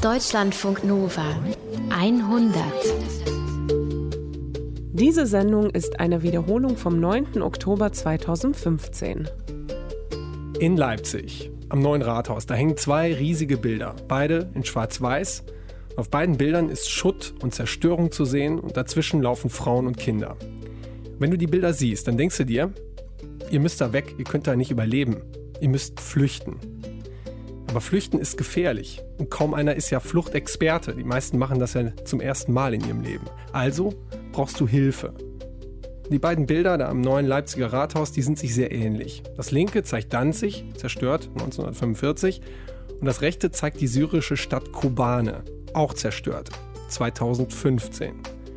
Deutschlandfunk Nova 100. Diese Sendung ist eine Wiederholung vom 9. Oktober 2015. In Leipzig, am Neuen Rathaus, da hängen zwei riesige Bilder, beide in Schwarz-Weiß. Auf beiden Bildern ist Schutt und Zerstörung zu sehen und dazwischen laufen Frauen und Kinder. Wenn du die Bilder siehst, dann denkst du dir, ihr müsst da weg, ihr könnt da nicht überleben, ihr müsst flüchten. Aber flüchten ist gefährlich und kaum einer ist ja Fluchtexperte. Die meisten machen das ja zum ersten Mal in ihrem Leben. Also brauchst du Hilfe. Die beiden Bilder da am neuen Leipziger Rathaus, die sind sich sehr ähnlich. Das linke zeigt Danzig, zerstört 1945, und das rechte zeigt die syrische Stadt Kobane, auch zerstört, 2015.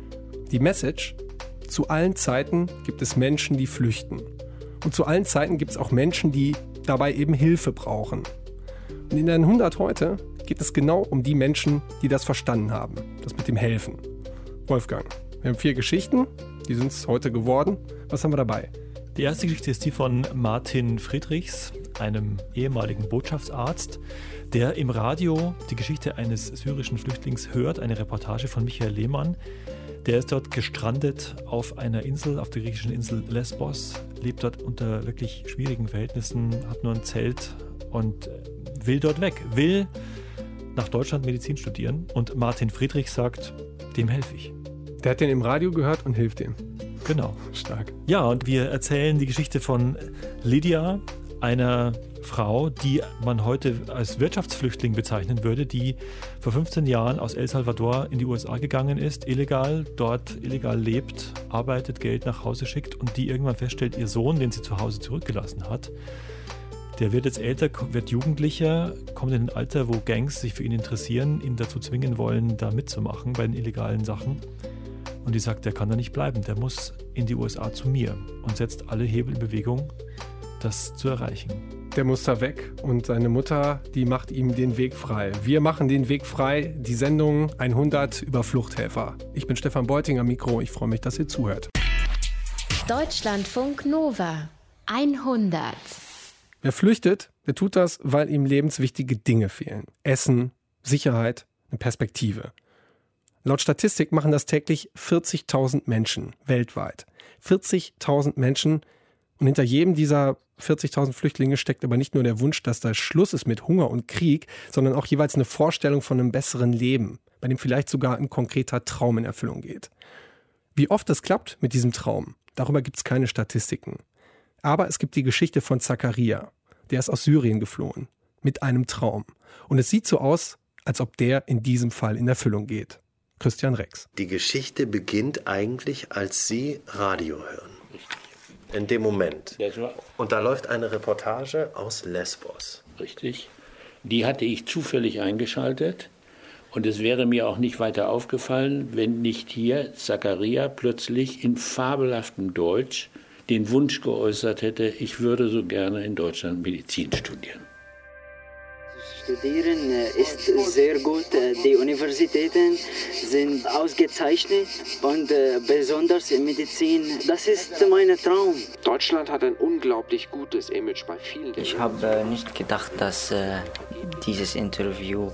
Die Message: Zu allen Zeiten gibt es Menschen, die flüchten. Und zu allen Zeiten gibt es auch Menschen, die dabei eben Hilfe brauchen. Und in den 100 heute geht es genau um die Menschen, die das verstanden haben, das mit dem Helfen. Wolfgang, wir haben 4 Geschichten, die sind es heute geworden. Was haben wir dabei? Die erste Geschichte ist die von Martin Friedrichs, einem ehemaligen Botschaftsarzt, der im Radio die Geschichte eines syrischen Flüchtlings hört, eine Reportage von Michael Lehmann. Der ist dort gestrandet auf einer Insel, auf der griechischen Insel Lesbos, lebt dort unter wirklich schwierigen Verhältnissen, hat nur ein Zelt und will dort weg, will nach Deutschland Medizin studieren. Und Martin Friedrich sagt, dem helfe ich. Der hat den im Radio gehört und hilft ihm. Genau. Stark. Ja, und wir erzählen die Geschichte von Lydia, einer Frau, die man heute als Wirtschaftsflüchtling bezeichnen würde, die vor 15 Jahren aus El Salvador in die USA gegangen ist, illegal, dort illegal lebt, arbeitet, Geld nach Hause schickt und die irgendwann feststellt, ihr Sohn, den sie zu Hause zurückgelassen hat, der wird jetzt älter, wird Jugendlicher, kommt in ein Alter, wo Gangs sich für ihn interessieren, ihn dazu zwingen wollen, da mitzumachen bei den illegalen Sachen. Und die sagt, der kann da nicht bleiben, der muss in die USA zu mir und setzt alle Hebel in Bewegung, das zu erreichen. Der muss da weg und seine Mutter, die macht ihm den Weg frei. Wir machen den Weg frei, die Sendung 100 über Fluchthelfer. Ich bin Stefan Beuting am Mikro, ich freue mich, dass ihr zuhört. Deutschlandfunk Nova 100. Wer flüchtet, der tut das, weil ihm lebenswichtige Dinge fehlen. Essen, Sicherheit, eine Perspektive. Laut Statistik machen das täglich 40.000 Menschen weltweit. 40.000 Menschen. Und hinter jedem dieser 40.000 Flüchtlinge steckt aber nicht nur der Wunsch, dass da Schluss ist mit Hunger und Krieg, sondern auch jeweils eine Vorstellung von einem besseren Leben, bei dem vielleicht sogar ein konkreter Traum in Erfüllung geht. Wie oft das klappt mit diesem Traum, darüber gibt es keine Statistiken. Aber es gibt die Geschichte von Zakaria. Der ist aus Syrien geflohen, mit einem Traum. Und es sieht so aus, als ob der in diesem Fall in Erfüllung geht. Christian Rex. Die Geschichte beginnt eigentlich, als Sie Radio hören. In dem Moment. Und da läuft eine Reportage aus Lesbos. Richtig. Die hatte ich zufällig eingeschaltet. Und es wäre mir auch nicht weiter aufgefallen, wenn nicht hier Zakaria plötzlich in fabelhaftem Deutsch den Wunsch geäußert hätte, ich würde so gerne in Deutschland Medizin studieren. Studieren ist sehr gut. Die Universitäten sind ausgezeichnet und besonders in Medizin. Das ist mein Traum. Deutschland hat ein unglaublich gutes Image bei vielen. Ich habe nicht gedacht, dass dieses Interview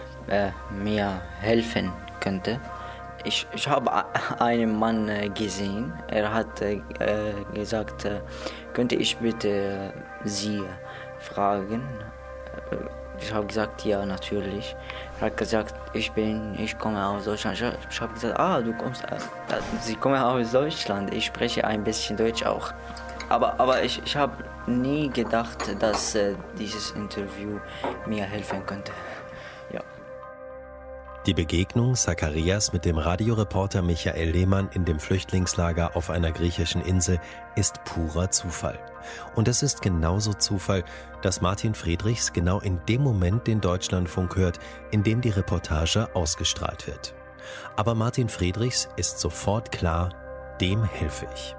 mir helfen könnte. Ich habe einen Mann gesehen. Er hat gesagt, könnte ich bitte Sie fragen? Ich habe gesagt, ja, natürlich. Er hat gesagt, ich komme aus Deutschland. Ich habe gesagt, Sie kommen aus Deutschland. Ich spreche ein bisschen Deutsch auch. Aber ich habe nie gedacht, dass dieses Interview mir helfen könnte. Ja. Die Begegnung Zakarias mit dem Radioreporter Michael Lehmann in dem Flüchtlingslager auf einer griechischen Insel ist purer Zufall. Und es ist genauso Zufall, dass Martin Friedrichs genau in dem Moment den Deutschlandfunk hört, in dem die Reportage ausgestrahlt wird. Aber Martin Friedrichs ist sofort klar, dem helfe ich.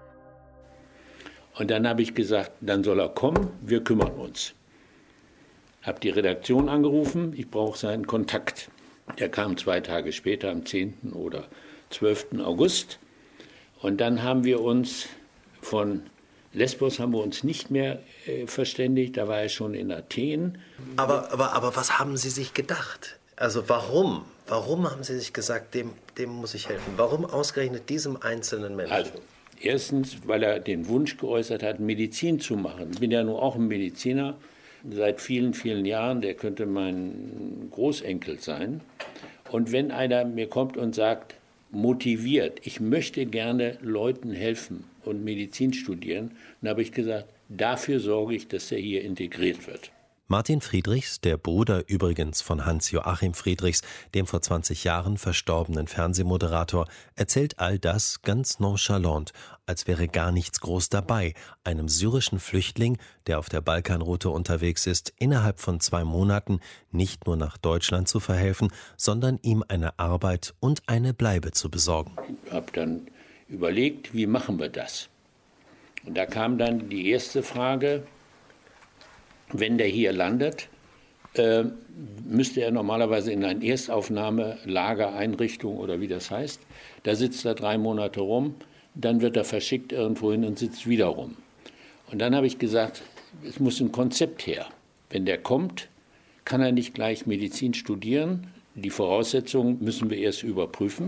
Und dann habe ich gesagt, dann soll er kommen, wir kümmern uns. Habe die Redaktion angerufen, ich brauche seinen Kontakt. Der kam 2 Tage später, am 10. oder 12. August. Und dann haben wir uns von Lesbos nicht mehr verständigt, da war er schon in Athen. Aber was haben Sie sich gedacht? Also warum? Warum haben Sie sich gesagt, dem muss ich helfen? Warum ausgerechnet diesem einzelnen Menschen? Also, erstens, weil er den Wunsch geäußert hat, Medizin zu machen. Ich bin ja nun auch ein Mediziner seit vielen, vielen Jahren. Der könnte mein Großenkel sein. Und wenn einer mir kommt und sagt, motiviert, ich möchte gerne Leuten helfen und Medizin studieren, dann habe ich gesagt, dafür sorge ich, dass er hier integriert wird. Martin Friedrichs, der Bruder übrigens von Hans-Joachim Friedrichs, dem vor 20 Jahren verstorbenen Fernsehmoderator, erzählt all das ganz nonchalant, als wäre gar nichts groß dabei, einem syrischen Flüchtling, der auf der Balkanroute unterwegs ist, innerhalb von 2 Monaten nicht nur nach Deutschland zu verhelfen, sondern ihm eine Arbeit und eine Bleibe zu besorgen. Ich habe dann überlegt, wie machen wir das? Und da kam dann die erste Frage: Wenn der hier landet, müsste er normalerweise in eine Erstaufnahmelagereinrichtung oder wie das heißt. Da sitzt er 3 Monate rum, dann wird er verschickt irgendwo hin und sitzt wieder rum. Und dann habe ich gesagt, es muss ein Konzept her. Wenn der kommt, kann er nicht gleich Medizin studieren. Die Voraussetzungen müssen wir erst überprüfen.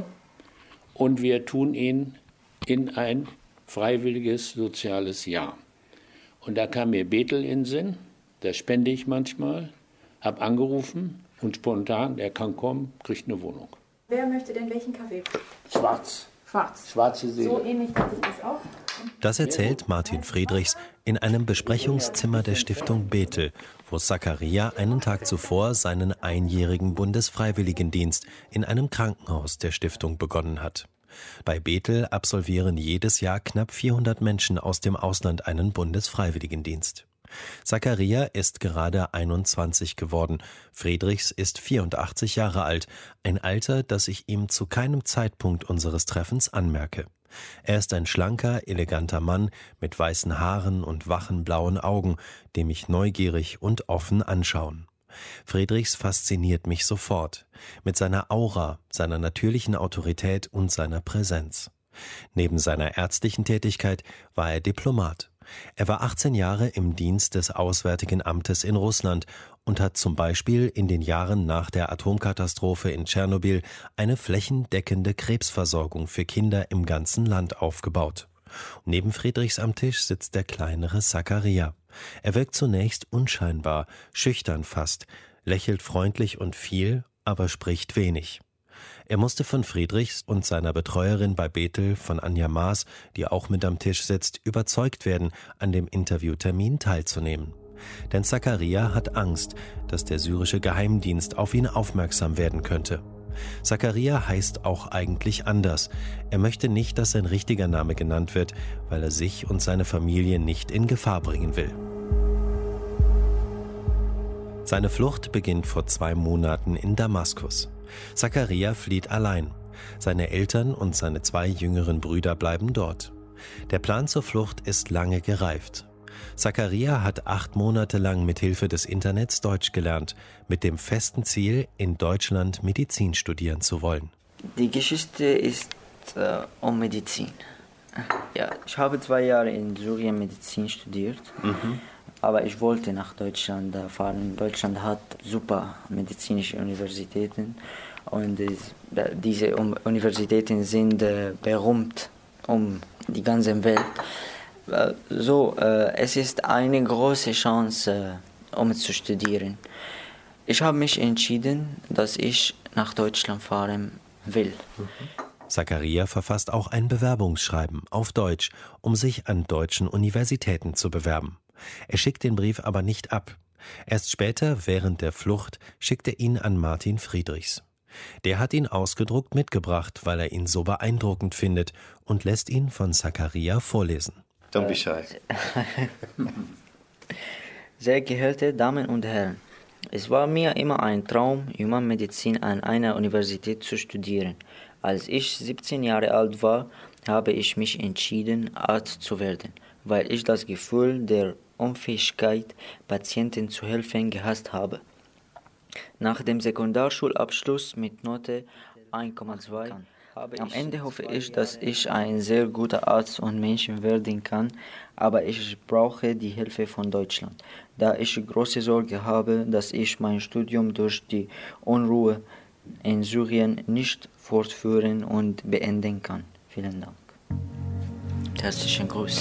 Und wir tun ihn in ein freiwilliges soziales Jahr. Und da kam mir Bethel in den Sinn. Da spende ich manchmal, habe angerufen und spontan, er kann kommen, kriegt eine Wohnung. Wer möchte denn welchen Kaffee? Schwarz. Schwarz. Schwarze Seele. So ähnlich dachte ich das auch. Das erzählt Martin Friedrichs in einem Besprechungszimmer der Stiftung Bethel, wo Zakaria einen Tag zuvor seinen einjährigen Bundesfreiwilligendienst in einem Krankenhaus der Stiftung begonnen hat. Bei Bethel absolvieren jedes Jahr knapp 400 Menschen aus dem Ausland einen Bundesfreiwilligendienst. Zakaria ist gerade 21 geworden. Friedrichs ist 84 Jahre alt. Ein Alter, das ich ihm zu keinem Zeitpunkt unseres Treffens anmerke. Er ist ein schlanker, eleganter Mann mit weißen Haaren und wachen blauen Augen, die mich neugierig und offen anschauen. Friedrichs fasziniert mich sofort. Mit seiner Aura, seiner natürlichen Autorität und seiner Präsenz. Neben seiner ärztlichen Tätigkeit war er Diplomat. Er war 18 Jahre im Dienst des Auswärtigen Amtes in Russland und hat zum Beispiel in den Jahren nach der Atomkatastrophe in Tschernobyl eine flächendeckende Krebsversorgung für Kinder im ganzen Land aufgebaut. Neben Friedrichs am Tisch sitzt der kleinere Zakaria. Er wirkt zunächst unscheinbar, schüchtern fast, lächelt freundlich und viel, aber spricht wenig. Er musste von Friedrichs und seiner Betreuerin bei Bethel, von Anja Maas, die auch mit am Tisch sitzt, überzeugt werden, an dem Interviewtermin teilzunehmen. Denn Zakaria hat Angst, dass der syrische Geheimdienst auf ihn aufmerksam werden könnte. Zakaria heißt auch eigentlich anders. Er möchte nicht, dass sein richtiger Name genannt wird, weil er sich und seine Familie nicht in Gefahr bringen will. Seine Flucht beginnt vor 2 Monaten in Damaskus. Zakaria flieht allein. Seine Eltern und seine 2 jüngeren Brüder bleiben dort. Der Plan zur Flucht ist lange gereift. Zakaria hat 8 Monate lang mit Hilfe des Internets Deutsch gelernt, mit dem festen Ziel, in Deutschland Medizin studieren zu wollen. Die Geschichte ist um Medizin. Ja, ich habe 2 Jahre in Syrien Medizin studiert. Aber ich wollte nach Deutschland fahren. Deutschland hat super medizinische Universitäten und diese Universitäten sind berühmt um die ganze Welt. Es ist eine große Chance, um zu studieren. Ich habe mich entschieden, dass ich nach Deutschland fahren will. Zakaria verfasst auch ein Bewerbungsschreiben auf Deutsch, um sich an deutschen Universitäten zu bewerben. Er schickt den Brief aber nicht ab. Erst später, während der Flucht, schickt er ihn an Martin Friedrichs. Der hat ihn ausgedruckt mitgebracht, weil er ihn so beeindruckend findet und lässt ihn von Zakaria vorlesen. Don't be shy. Sehr geehrte Damen und Herren, es war mir immer ein Traum, Humanmedizin an einer Universität zu studieren. Als ich 17 Jahre alt war, habe ich mich entschieden, Arzt zu werden, weil ich das Gefühl der Unfähigkeit, Patienten zu helfen, gehasst habe. Nach dem Sekundarschulabschluss mit Note 1,2 Am Ende hoffe ich, dass ich ein sehr guter Arzt und Mensch werden kann, aber ich brauche die Hilfe von Deutschland, da ich große Sorge habe, dass ich mein Studium durch die Unruhe in Syrien nicht fortführen und beenden kann. Vielen Dank. Herzlichen Gruß.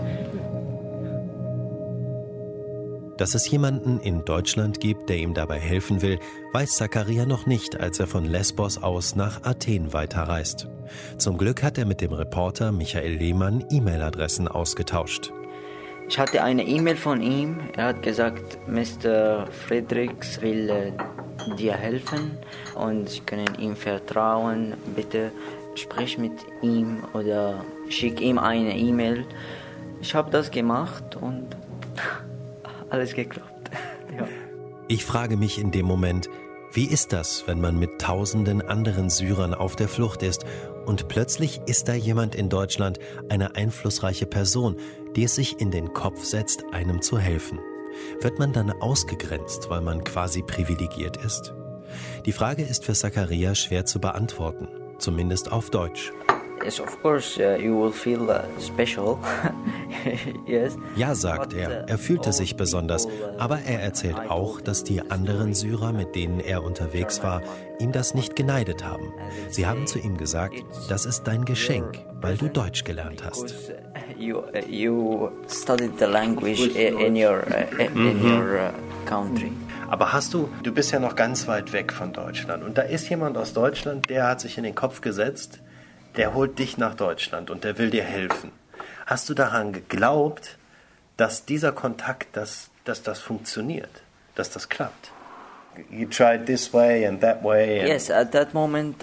Dass es jemanden in Deutschland gibt, der ihm dabei helfen will, weiß Zakaria noch nicht, als er von Lesbos aus nach Athen weiterreist. Zum Glück hat er mit dem Reporter Michael Lehmann E-Mail-Adressen ausgetauscht. Ich hatte eine E-Mail von ihm. Er hat gesagt, Mr. Friedrichs will dir helfen und Sie können ihm vertrauen. Bitte sprich mit ihm oder schick ihm eine E-Mail. Ich habe das gemacht und alles geklappt. Ja. Ich frage mich in dem Moment, wie ist das, wenn man mit tausenden anderen Syrern auf der Flucht ist und plötzlich ist da jemand in Deutschland, eine einflussreiche Person, die es sich in den Kopf setzt, einem zu helfen? Wird man dann ausgegrenzt, weil man quasi privilegiert ist? Die Frage ist für Zakaria schwer zu beantworten, zumindest auf Deutsch. Yes, of course, you will feel special. Yes. Ja, sagt er. Er fühlte sich besonders. Aber er erzählt auch, dass die anderen Syrer, mit denen er unterwegs war, ihm das nicht geneidet haben. Sie haben zu ihm gesagt, das ist dein Geschenk, weil du Deutsch gelernt hast. You studied the language in your country. Aber du bist ja noch ganz weit weg von Deutschland. Und da ist jemand aus Deutschland, der hat sich in den Kopf gesetzt, der holt dich nach Deutschland und der will dir helfen. Hast du daran geglaubt, dass dieser Kontakt, dass das funktioniert, dass das klappt? You tried this way and that way. And yes, at that moment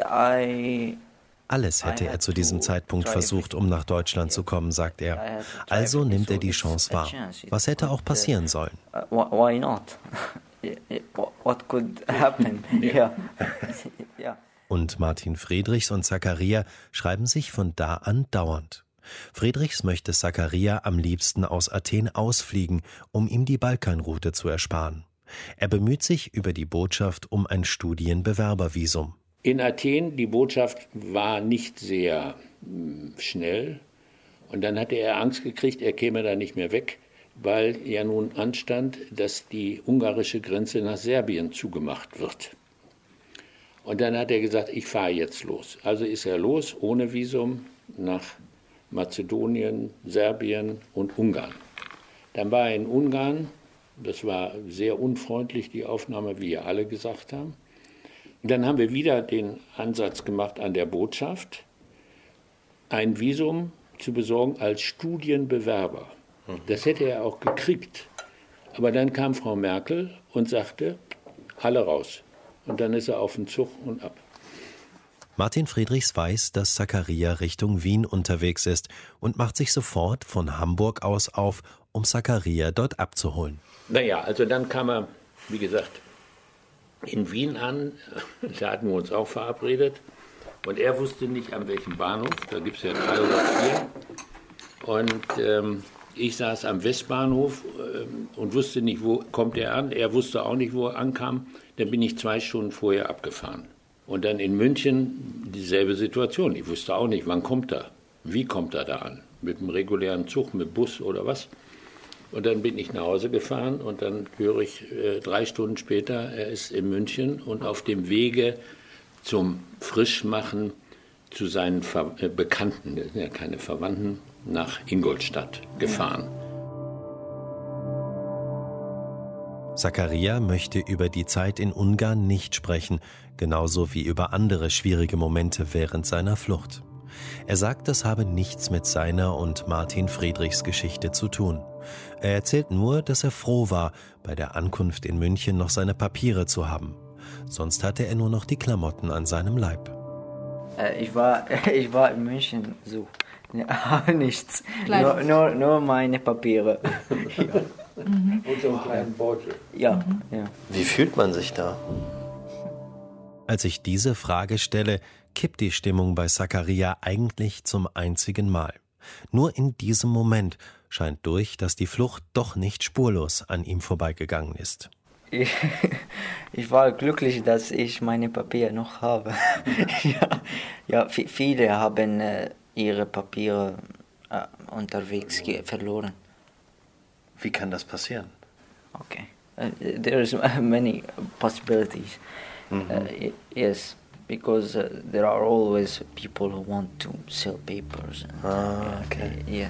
Alles hätte er zu diesem Zeitpunkt versucht, um nach Deutschland zu kommen, sagt er. Also nimmt er die Chance wahr. Was hätte auch passieren sollen? Why not? What could happen? Yeah. Yeah. Und Martin Friedrichs und Zakaria schreiben sich von da an dauernd. Friedrichs möchte Zakaria am liebsten aus Athen ausfliegen, um ihm die Balkanroute zu ersparen. Er bemüht sich über die Botschaft um ein Studienbewerbervisum. In Athen, die Botschaft war nicht sehr schnell. Und dann hatte er Angst gekriegt, er käme da nicht mehr weg, weil ja nun anstand, dass die ungarische Grenze nach Serbien zugemacht wird. Und dann hat er gesagt, ich fahre jetzt los. Also ist er los, ohne Visum, nach Mazedonien, Serbien und Ungarn. Dann war er in Ungarn, das war sehr unfreundlich, die Aufnahme, wie ihr alle gesagt haben. Und dann haben wir wieder den Ansatz gemacht an der Botschaft, ein Visum zu besorgen als Studienbewerber. Das hätte er auch gekriegt. Aber dann kam Frau Merkel und sagte, alle raus. Und dann ist er auf den Zug und ab. Martin Friedrichs weiß, dass Zakaria Richtung Wien unterwegs ist und macht sich sofort von Hamburg aus auf, um Zakaria dort abzuholen. Naja, also dann kam er, wie gesagt, in Wien an. Da hatten wir uns auch verabredet. Und er wusste nicht, an welchem Bahnhof. Da gibt es ja 3 oder 4. Und ich saß am Westbahnhof und wusste nicht, wo kommt er an. Er wusste auch nicht, wo er ankam. Dann bin ich 2 Stunden vorher abgefahren. Und dann in München dieselbe Situation. Ich wusste auch nicht, wann kommt er? Wie kommt er da an? Mit einem regulären Zug, mit Bus oder was? Und dann bin ich nach Hause gefahren und dann höre ich 3 Stunden später, er ist in München und auf dem Wege zum Frischmachen zu seinen Bekannten, das sind ja keine Verwandten, nach Ingolstadt gefahren. Zakaria möchte über die Zeit in Ungarn nicht sprechen, genauso wie über andere schwierige Momente während seiner Flucht. Er sagt, das habe nichts mit seiner und Martin Friedrichs Geschichte zu tun. Er erzählt nur, dass er froh war, bei der Ankunft in München noch seine Papiere zu haben. Sonst hatte er nur noch die Klamotten an seinem Leib. Ich war in München so. Ja, nichts. Nur meine Papiere. Ja. Und so einen kleinen Beutel. Ja, ja. Wie fühlt man sich da? Als ich diese Frage stelle, kippt die Stimmung bei Zakaria eigentlich zum einzigen Mal. Nur in diesem Moment scheint durch, dass die Flucht doch nicht spurlos an ihm vorbeigegangen ist. Ich war glücklich, dass ich meine Papiere noch habe. Viele haben ihre Papiere unterwegs verloren. Wie kann das passieren? Okay. There's many possibilities. Yes, because there are always people who want to sell papers. Okay. Yes.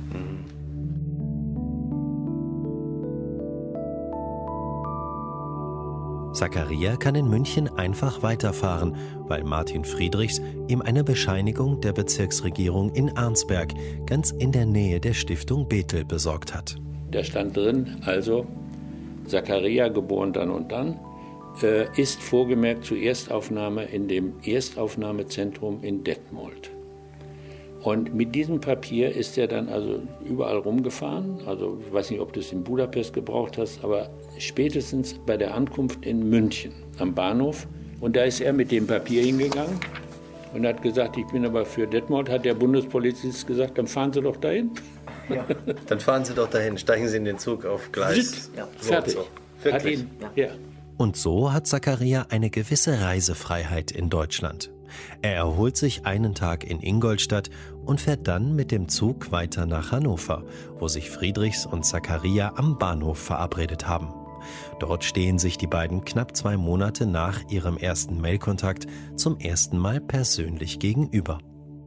Zakaria kann in München einfach weiterfahren, weil Martin Friedrichs ihm eine Bescheinigung der Bezirksregierung in Arnsberg, ganz in der Nähe der Stiftung Bethel, besorgt hat. Da stand drin, also Zakaria, geboren dann und dann, ist vorgemerkt zur Erstaufnahme in dem Erstaufnahmezentrum in Detmold. Und mit diesem Papier ist er dann also überall rumgefahren. Also ich weiß nicht, ob du es in Budapest gebraucht hast, aber spätestens bei der Ankunft in München am Bahnhof. Und da ist er mit dem Papier hingegangen und hat gesagt, ich bin aber für Detmold, hat der Bundespolizist gesagt, dann fahren Sie doch dahin. Ja. Dann fahren Sie doch dahin, steigen Sie in den Zug auf Gleis. Ja. Fertig. So. Wirklich? Ja. Und so hat Zakaria eine gewisse Reisefreiheit in Deutschland. Er erholt sich einen Tag in Ingolstadt und fährt dann mit dem Zug weiter nach Hannover, wo sich Friedrichs und Zakaria am Bahnhof verabredet haben. Dort stehen sich die beiden knapp 2 Monate nach ihrem ersten Mailkontakt zum ersten Mal persönlich gegenüber.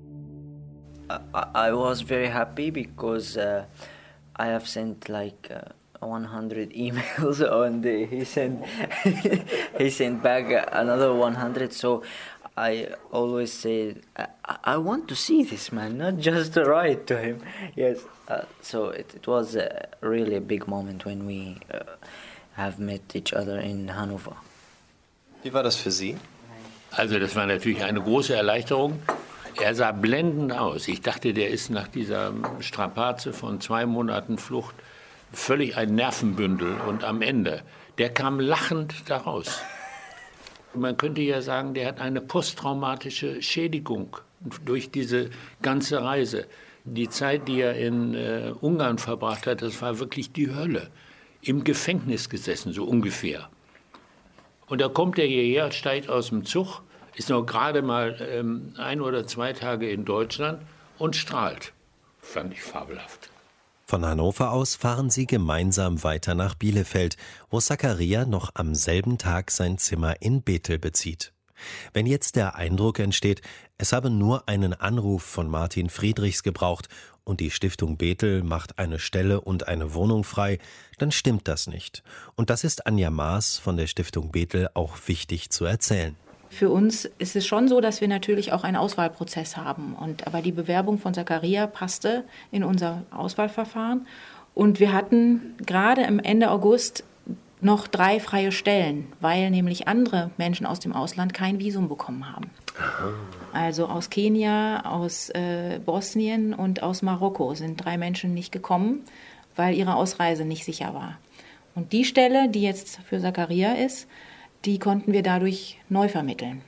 I was very happy because I have sent like 100 emails and he sent back another 100. So I always say I want to see this man, not just to write to him. Yes. So it was really a big moment when we have met each other in Hannover. Wie war das für Sie? Also das war natürlich eine große Erleichterung. Er sah blendend aus. Ich dachte, der ist nach dieser Strapaze von 2 Monaten Flucht völlig ein Nervenbündel. Und am Ende, der kam lachend daraus. Man könnte ja sagen, der hat eine posttraumatische Schädigung durch diese ganze Reise. Die Zeit, die er in Ungarn verbracht hat, das war wirklich die Hölle. Im Gefängnis gesessen, so ungefähr. Und da kommt er hierher, steigt aus dem Zug, ist noch gerade mal 1 oder 2 Tage in Deutschland und strahlt. Fand ich fabelhaft. Von Hannover aus fahren sie gemeinsam weiter nach Bielefeld, wo Zakaria noch am selben Tag sein Zimmer in Bethel bezieht. Wenn jetzt der Eindruck entsteht, es habe nur einen Anruf von Martin Friedrichs gebraucht und die Stiftung Bethel macht eine Stelle und eine Wohnung frei, dann stimmt das nicht. Und das ist Anja Maas von der Stiftung Bethel auch wichtig zu erzählen. Für uns ist es schon so, dass wir natürlich auch einen Auswahlprozess haben. Aber die Bewerbung von Zakaria passte in unser Auswahlverfahren. Und wir hatten gerade am Ende August noch 3 freie Stellen, weil nämlich andere Menschen aus dem Ausland kein Visum bekommen haben. Also aus Kenia, aus Bosnien und aus Marokko sind 3 Menschen nicht gekommen, weil ihre Ausreise nicht sicher war. Und die Stelle, die jetzt für Zakaria ist, die konnten wir dadurch neu vermitteln.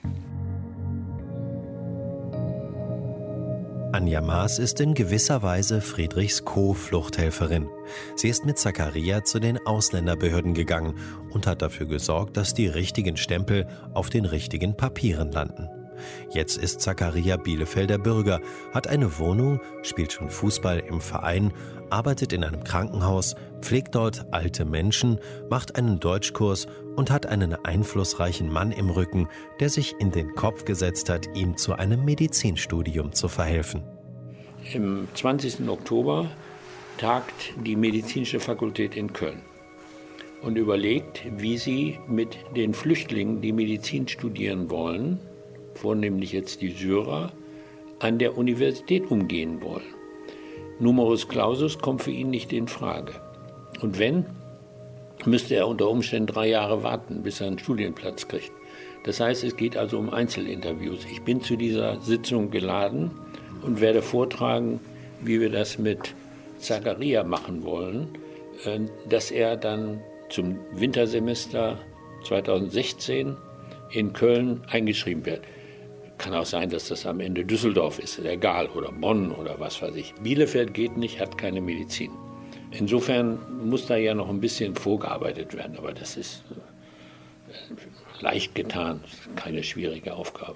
Anja Maas ist in gewisser Weise Friedrichs Co-Fluchthelferin. Sie ist mit Zakaria zu den Ausländerbehörden gegangen und hat dafür gesorgt, dass die richtigen Stempel auf den richtigen Papieren landen. Jetzt ist Zakaria Bielefelder Bürger, hat eine Wohnung, spielt schon Fußball im Verein, arbeitet in einem Krankenhaus, pflegt dort alte Menschen, macht einen Deutschkurs und hat einen einflussreichen Mann im Rücken, der sich in den Kopf gesetzt hat, ihm zu einem Medizinstudium zu verhelfen. Im 20. Oktober tagt die medizinische Fakultät in Köln und überlegt, wie sie mit den Flüchtlingen, die Medizin studieren wollen, vornehmlich jetzt die Syrer, an der Universität umgehen wollen. Numerus Clausus kommt für ihn nicht in Frage. Und wenn, müsste er unter Umständen 3 Jahre warten, bis er einen Studienplatz kriegt. Das heißt, es geht also um Einzelinterviews. Ich bin zu dieser Sitzung geladen und werde vortragen, wie wir das mit Zakaria machen wollen, dass er dann zum Wintersemester 2016 in Köln eingeschrieben wird. Kann auch sein, dass das am Ende Düsseldorf ist, egal, oder Bonn oder was weiß ich. Bielefeld geht nicht, hat keine Medizin. Insofern muss da ja noch ein bisschen vorgearbeitet werden, aber das ist leicht getan, keine schwierige Aufgabe.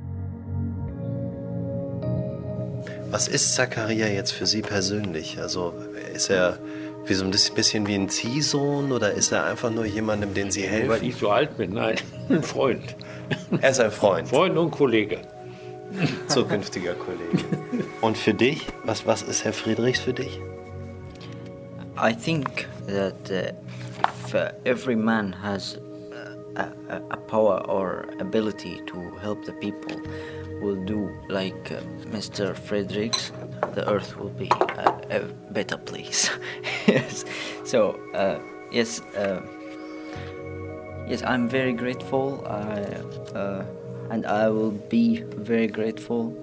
Was ist Zakaria jetzt für Sie persönlich? Also ist er wie so ein bisschen wie ein Ziehsohn oder ist er einfach nur jemandem, den Sie helfen? Weil ich so alt bin, nein, ein Freund. Er ist ein Freund. Freund und Kollege. Zukünftiger Kollege. Und für dich? Was ist Herr Friedrichs für dich? I think that if every man has a power or ability to help the people, will do like Mr. Friedrichs, the earth will be a better place. Yes. So yes, I'm very grateful, and I will be very grateful.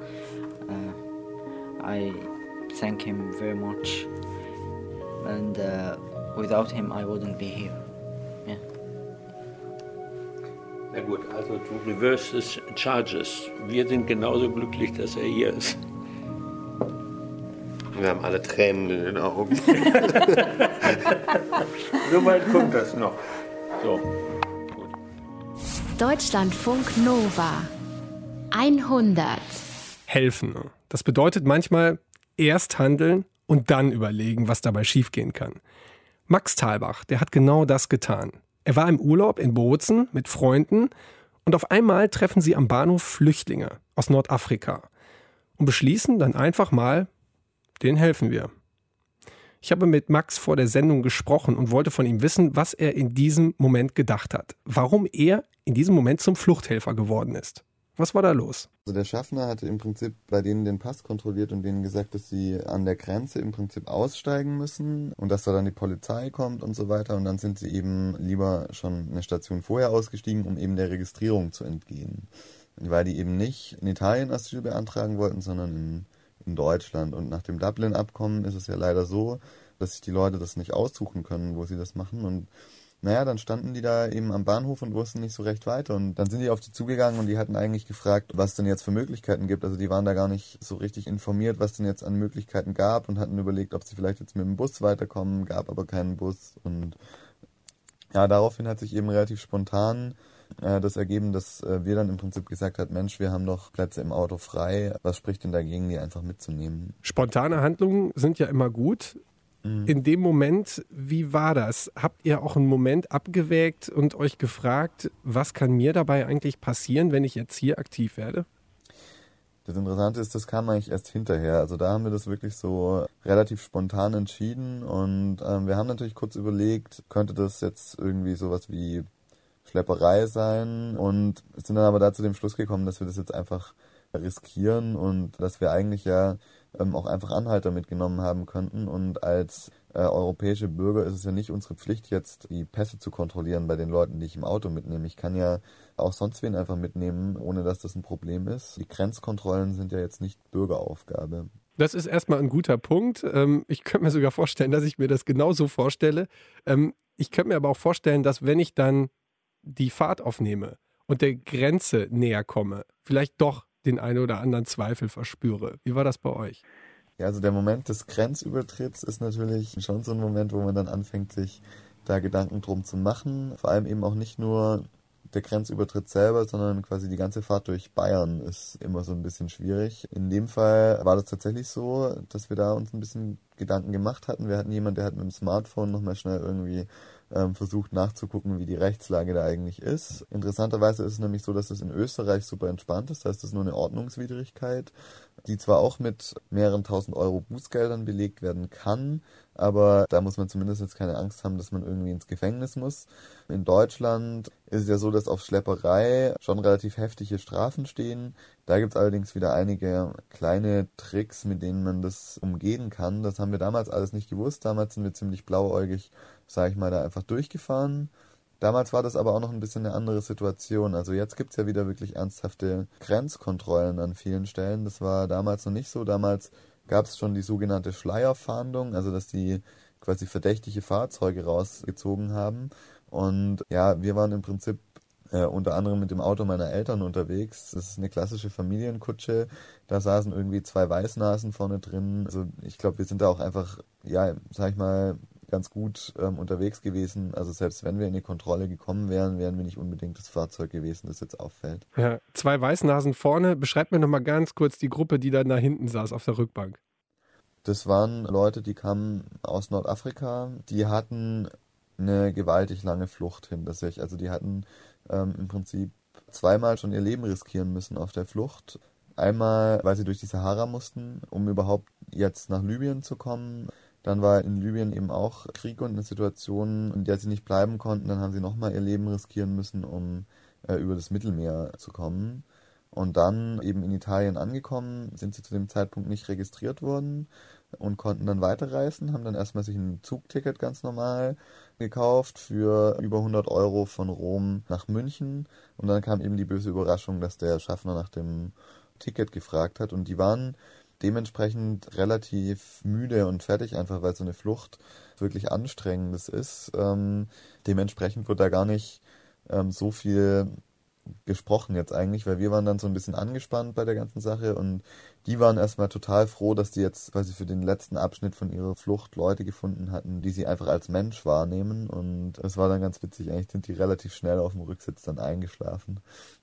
I thank him very much, and without him I wouldn't be here. Yeah. Na gut, also du reverses charges. Wir sind genauso glücklich, dass er hier ist. Wir haben alle Tränen in den Augen. So weit kommt das noch. So, gut. Deutschlandfunk Nova 100. Helfen. Das bedeutet manchmal erst handeln und dann überlegen, was dabei schiefgehen kann. Max Thalbach, der hat genau das getan. Er war im Urlaub in Bozen mit Freunden und auf einmal treffen sie am Bahnhof Flüchtlinge aus Nordafrika und beschließen dann einfach mal, denen helfen wir. Ich habe mit Max vor der Sendung gesprochen und wollte von ihm wissen, was er in diesem Moment gedacht hat. Warum er in diesem Moment zum Fluchthelfer geworden ist. Was war da los? Also der Schaffner hatte im Prinzip bei denen den Pass kontrolliert und denen gesagt, dass sie an der Grenze im Prinzip aussteigen müssen und dass da dann die Polizei kommt und so weiter. Und dann sind sie eben lieber schon eine Station vorher ausgestiegen, um eben der Registrierung zu entgehen. Weil die eben nicht in Italien Asyl beantragen wollten, sondern in Deutschland. Und nach dem Dublin-Abkommen ist es ja leider so, dass sich die Leute das nicht aussuchen können, wo sie das machen. Und naja, dann standen die da eben am Bahnhof und wussten nicht so recht weiter. Und dann sind die auf die zugegangen und die hatten eigentlich gefragt, was denn jetzt für Möglichkeiten gibt. Also die waren da gar nicht so richtig informiert, was denn jetzt an Möglichkeiten gab und hatten überlegt, ob sie vielleicht jetzt mit dem Bus weiterkommen, gab aber keinen Bus. Und ja, daraufhin hat sich eben relativ spontan das ergeben, dass wir dann im Prinzip gesagt haben, Mensch, wir haben doch Plätze im Auto frei. Was spricht denn dagegen, die einfach mitzunehmen? Spontane Handlungen sind ja immer gut. In dem Moment, wie war das? Habt ihr auch einen Moment abgewägt und euch gefragt, was kann mir dabei eigentlich passieren, wenn ich jetzt hier aktiv werde? Das Interessante ist, das kam eigentlich erst hinterher. Also da haben wir das wirklich so relativ spontan entschieden und wir haben natürlich kurz überlegt, könnte das jetzt irgendwie sowas wie Schlepperei sein und sind dann aber da zu dem Schluss gekommen, dass wir das jetzt einfach riskieren und dass wir eigentlich ja auch einfach Anhalter mitgenommen haben könnten und als europäische Bürger ist es ja nicht unsere Pflicht, jetzt die Pässe zu kontrollieren bei den Leuten, die ich im Auto mitnehme. Ich kann ja auch sonst wen einfach mitnehmen, ohne dass das ein Problem ist. Die Grenzkontrollen sind ja jetzt nicht Bürgeraufgabe. Das ist erstmal ein guter Punkt. Ich könnte mir sogar vorstellen, dass ich mir das genauso vorstelle. Ich könnte mir aber auch vorstellen, dass wenn ich dann die Fahrt aufnehme und der Grenze näher komme, vielleicht doch den einen oder anderen Zweifel verspüre. Wie war das bei euch? Ja, also der Moment des Grenzübertritts ist natürlich schon so ein Moment, wo man dann anfängt, sich da Gedanken drum zu machen. Vor allem eben auch nicht nur der Grenzübertritt selber, sondern quasi die ganze Fahrt durch Bayern ist immer so ein bisschen schwierig. In dem Fall war das tatsächlich so, dass wir da uns ein bisschen Gedanken gemacht hatten. Wir hatten jemanden, der hat mit dem Smartphone nochmal schnell irgendwie versucht nachzugucken, wie die Rechtslage da eigentlich ist. Interessanterweise ist es nämlich so, dass es in Österreich super entspannt ist. Das heißt, es ist nur eine Ordnungswidrigkeit, die zwar auch mit mehreren tausend Euro Bußgeldern belegt werden kann, aber da muss man zumindest jetzt keine Angst haben, dass man irgendwie ins Gefängnis muss. In Deutschland ist es ja so, dass auf Schlepperei schon relativ heftige Strafen stehen. Da gibt es allerdings wieder einige kleine Tricks, mit denen man das umgehen kann. Das haben wir damals alles nicht gewusst. Damals sind wir ziemlich blauäugig, sage ich mal, da einfach durchgefahren. Damals war das aber auch noch ein bisschen eine andere Situation. Also jetzt gibt es ja wieder wirklich ernsthafte Grenzkontrollen an vielen Stellen. Das war damals noch nicht so. Damals gab es schon die sogenannte Schleierfahndung, also dass die quasi verdächtige Fahrzeuge rausgezogen haben. Und ja, wir waren im Prinzip unter anderem mit dem Auto meiner Eltern unterwegs. Das ist eine klassische Familienkutsche. Da saßen irgendwie 2 Weißnasen vorne drin. Also ich glaube, wir sind da auch einfach, ja, sag ich mal, ganz gut unterwegs gewesen. Also selbst wenn wir in die Kontrolle gekommen wären, wären wir nicht unbedingt das Fahrzeug gewesen, das jetzt auffällt. Ja, 2 Weißnasen vorne. Beschreib mir noch mal ganz kurz die Gruppe, die dann da hinten saß auf der Rückbank. Das waren Leute, die kamen aus Nordafrika. Die hatten eine gewaltig lange Flucht hinter sich. Also die hatten im Prinzip 2-mal schon ihr Leben riskieren müssen auf der Flucht. Einmal, weil sie durch die Sahara mussten, um überhaupt jetzt nach Libyen zu kommen. Dann war in Libyen eben auch Krieg und eine Situation, in der sie nicht bleiben konnten. Dann haben sie nochmal ihr Leben riskieren müssen, um über das Mittelmeer zu kommen. Und dann eben in Italien angekommen, sind sie zu dem Zeitpunkt nicht registriert worden und konnten dann weiterreisen, haben dann erstmal sich ein Zugticket ganz normal gekauft für über 100 € von Rom nach München. Und dann kam eben die böse Überraschung, dass der Schaffner nach dem Ticket gefragt hat. Und die waren dementsprechend relativ müde und fertig, einfach weil so eine Flucht wirklich Anstrengendes ist. Dementsprechend wird da gar nicht so viel gesprochen jetzt eigentlich, weil wir waren dann so ein bisschen angespannt bei der ganzen Sache und die waren erstmal total froh, dass die jetzt quasi für den letzten Abschnitt von ihrer Flucht Leute gefunden hatten, die sie einfach als Mensch wahrnehmen, und es war dann ganz witzig, eigentlich sind die relativ schnell auf dem Rücksitz dann eingeschlafen.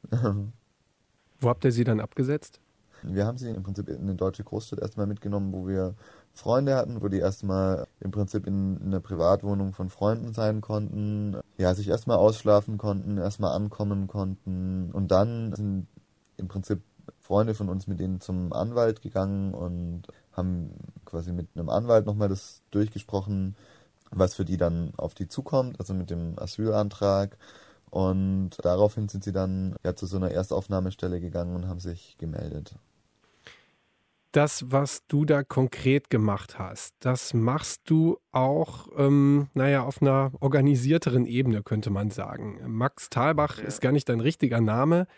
Wo habt ihr sie dann abgesetzt? Wir haben sie im Prinzip in eine deutsche Großstadt erstmal mitgenommen, wo wir Freunde hatten, wo die erstmal im Prinzip in einer Privatwohnung von Freunden sein konnten, ja, sich erstmal ausschlafen konnten, erstmal ankommen konnten, und dann sind im Prinzip Freunde von uns mit denen zum Anwalt gegangen und haben quasi mit einem Anwalt nochmal das durchgesprochen, was für die dann auf die zukommt, also mit dem Asylantrag. Und daraufhin sind sie dann ja zu so einer Erstaufnahmestelle gegangen und haben sich gemeldet. Das, was du da konkret gemacht hast, das machst du auch, auf einer organisierteren Ebene, könnte man sagen. Max Thalbach ist gar nicht dein richtiger Name.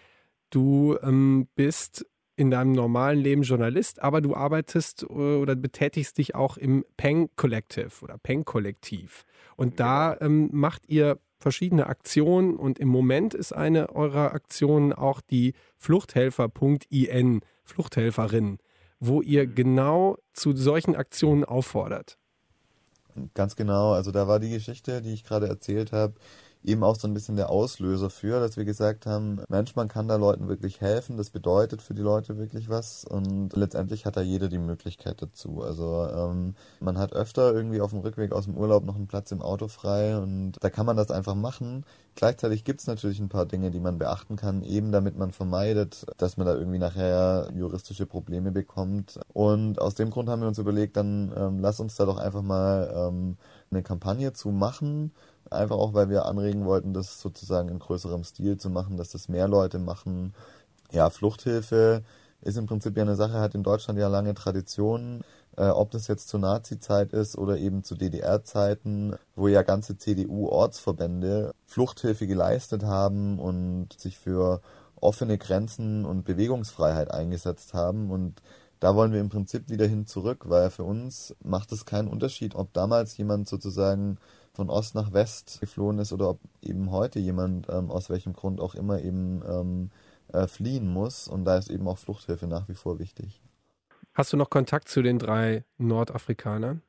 Du bist in deinem normalen Leben Journalist, aber du arbeitest oder betätigst dich auch im Peng Collective oder Peng Kollektiv. Und da macht ihr verschiedene Aktionen, und im Moment ist eine eurer Aktionen auch die Fluchthelfer.in, Fluchthelferinnen, wo ihr genau zu solchen Aktionen auffordert. Ganz genau, also da war die Geschichte, die ich gerade erzählt habe, eben auch so ein bisschen der Auslöser für, dass wir gesagt haben, Mensch, man kann da Leuten wirklich helfen, das bedeutet für die Leute wirklich was, und letztendlich hat da jeder die Möglichkeit dazu. Also man hat öfter irgendwie auf dem Rückweg aus dem Urlaub noch einen Platz im Auto frei, und da kann man das einfach machen. Gleichzeitig gibt es natürlich ein paar Dinge, die man beachten kann, eben damit man vermeidet, dass man da irgendwie nachher juristische Probleme bekommt. Und aus dem Grund haben wir uns überlegt, dann lass uns da doch einfach mal eine Kampagne zu machen. Einfach auch, weil wir anregen wollten, das sozusagen in größerem Stil zu machen, dass das mehr Leute machen. Ja, Fluchthilfe ist im Prinzip ja eine Sache, hat in Deutschland ja lange Tradition. Ob das jetzt zur Nazi-Zeit ist oder eben zu DDR-Zeiten, wo ja ganze CDU-Ortsverbände Fluchthilfe geleistet haben und sich für offene Grenzen und Bewegungsfreiheit eingesetzt haben. Und da wollen wir im Prinzip wieder hin zurück, weil für uns macht es keinen Unterschied, ob damals jemand sozusagen von Ost nach West geflohen ist oder ob eben heute jemand aus welchem Grund auch immer eben fliehen muss. Und da ist eben auch Fluchthilfe nach wie vor wichtig. Hast du noch Kontakt zu den 3 Nordafrikanern?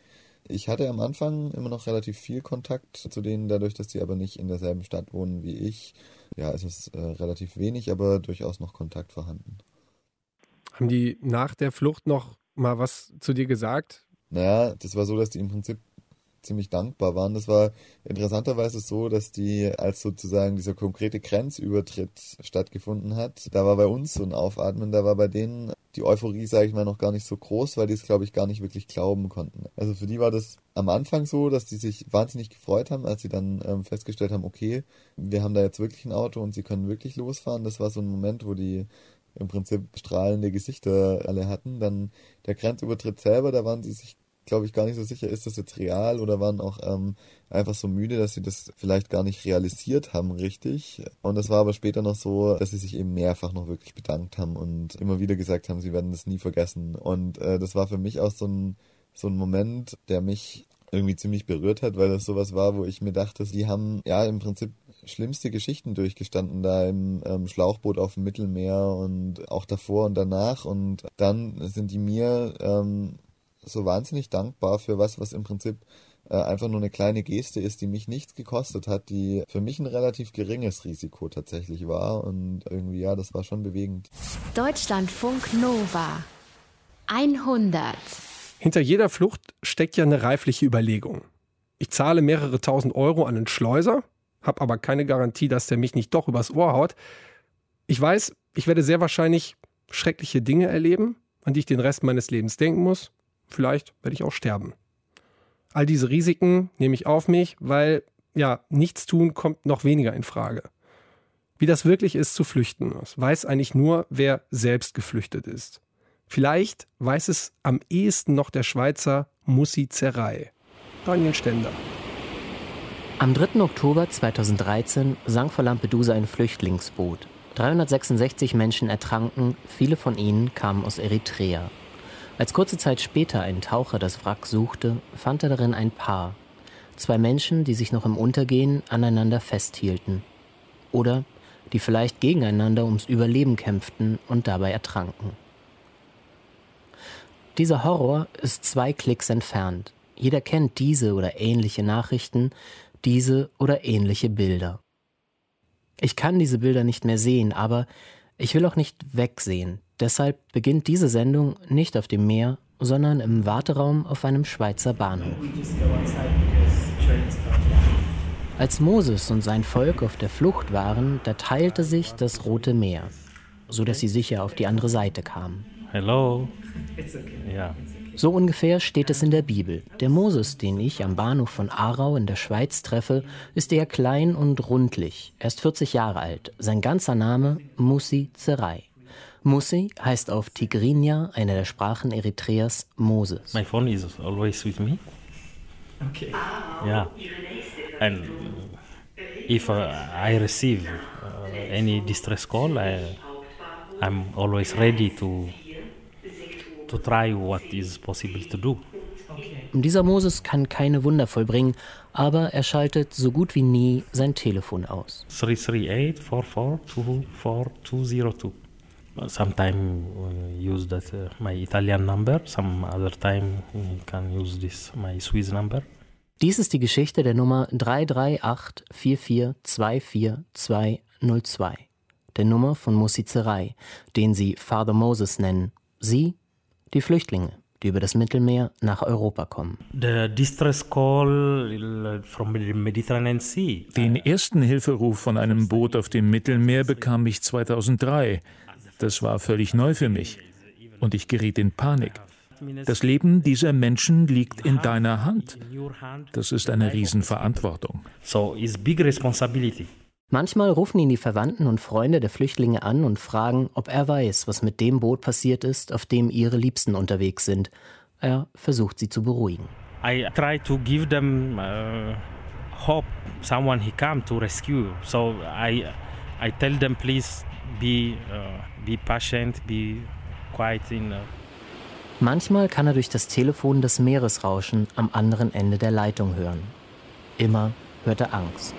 Ich hatte am Anfang immer noch relativ viel Kontakt zu denen, dadurch, dass die aber nicht in derselben Stadt wohnen wie ich. Ja, es ist relativ wenig, aber durchaus noch Kontakt vorhanden. Haben die nach der Flucht noch mal was zu dir gesagt? Naja, das war so, dass die im Prinzip ziemlich dankbar waren. Das war interessanterweise so, dass die, als sozusagen dieser konkrete Grenzübertritt stattgefunden hat, da war bei uns so ein Aufatmen, da war bei denen die Euphorie, sage ich mal, noch gar nicht so groß, weil die es, glaube ich, gar nicht wirklich glauben konnten. Also für die war das am Anfang so, dass die sich wahnsinnig gefreut haben, als sie dann festgestellt haben, okay, wir haben da jetzt wirklich ein Auto und sie können wirklich losfahren. Das war so ein Moment, wo die im Prinzip strahlende Gesichter alle hatten. Dann der Grenzübertritt selber, da waren sie sich, glaube ich, gar nicht so sicher, ist das jetzt real, oder waren auch einfach so müde, dass sie das vielleicht gar nicht realisiert haben richtig. Und es war aber später noch so, dass sie sich eben mehrfach noch wirklich bedankt haben und immer wieder gesagt haben, sie werden das nie vergessen. Und das war für mich auch so ein Moment, der mich irgendwie ziemlich berührt hat, weil das sowas war, wo ich mir dachte, die haben ja im Prinzip schlimmste Geschichten durchgestanden, da im Schlauchboot auf dem Mittelmeer und auch davor und danach. Und dann sind die mir so wahnsinnig dankbar für was im Prinzip einfach nur eine kleine Geste ist, die mich nichts gekostet hat, die für mich ein relativ geringes Risiko tatsächlich war. Und irgendwie, ja, das war schon bewegend. Deutschlandfunk Nova 100. Hinter jeder Flucht steckt ja eine reifliche Überlegung. Ich zahle mehrere tausend Euro an einen Schleuser, habe aber keine Garantie, dass der mich nicht doch übers Ohr haut. Ich weiß, ich werde sehr wahrscheinlich schreckliche Dinge erleben, an die ich den Rest meines Lebens denken muss. Vielleicht werde ich auch sterben. All diese Risiken nehme ich auf mich, weil, ja, nichts tun kommt noch weniger in Frage. Wie das wirklich ist, zu flüchten, das weiß eigentlich nur, wer selbst geflüchtet ist. Vielleicht weiß es am ehesten noch der Schweizer Mussi Zerey. Daniel Stender. Am 3. Oktober 2013 sank vor Lampedusa ein Flüchtlingsboot. 366 Menschen ertranken, viele von ihnen kamen aus Eritrea. Als kurze Zeit später ein Taucher das Wrack suchte, fand er darin ein Paar. 2 Menschen, die sich noch im Untergehen aneinander festhielten. Oder die vielleicht gegeneinander ums Überleben kämpften und dabei ertranken. Dieser Horror ist 2 Klicks entfernt. Jeder kennt diese oder ähnliche Nachrichten, diese oder ähnliche Bilder. Ich kann diese Bilder nicht mehr sehen, aber ich will auch nicht wegsehen. Deshalb beginnt diese Sendung nicht auf dem Meer, sondern im Warteraum auf einem Schweizer Bahnhof. Als Moses und sein Volk auf der Flucht waren, da teilte sich das Rote Meer, sodass sie sicher auf die andere Seite kamen. Hello. Ja. So ungefähr steht es in der Bibel. Der Moses, den ich am Bahnhof von Aarau in der Schweiz treffe, ist eher klein und rundlich. Er ist 40 Jahre alt. Sein ganzer Name Mussi Zerey. Mussi heißt auf Tigrinya, einer der Sprachen Eritreas, Moses. My phone is always with me. Okay. Yeah. And if I receive any distress call, I'm always ready to try what is possible to do. Dieser Moses kann keine Wunder vollbringen, aber er schaltet so gut wie nie sein Telefon aus. 338-44-24202. Sometimes use that my Italian number, some other time can use this my Swiss number. Dies ist die Geschichte der Nummer 338-44-24202, der Nummer von Mussi Zerey, den sie Father Moses nennen. Sie, die Flüchtlinge, die über das Mittelmeer nach Europa kommen. The distress call from the Mediterranean Sea. Den ersten Hilferuf von einem Boot auf dem Mittelmeer bekam ich 2003. Das war völlig neu für mich und ich geriet in Panik. Das Leben dieser Menschen liegt in deiner Hand. Das ist eine Riesenverantwortung. So it's big responsibility. Manchmal rufen ihn die Verwandten und Freunde der Flüchtlinge an und fragen, ob er weiß, was mit dem Boot passiert ist, auf dem ihre Liebsten unterwegs sind. Er versucht, sie zu beruhigen. I try to give them hope, someone he come to rescue. So I tell them, please be patient, be quiet. Manchmal kann er durch das Telefon das Meeresrauschen am anderen Ende der Leitung hören. Immer hört er Angst.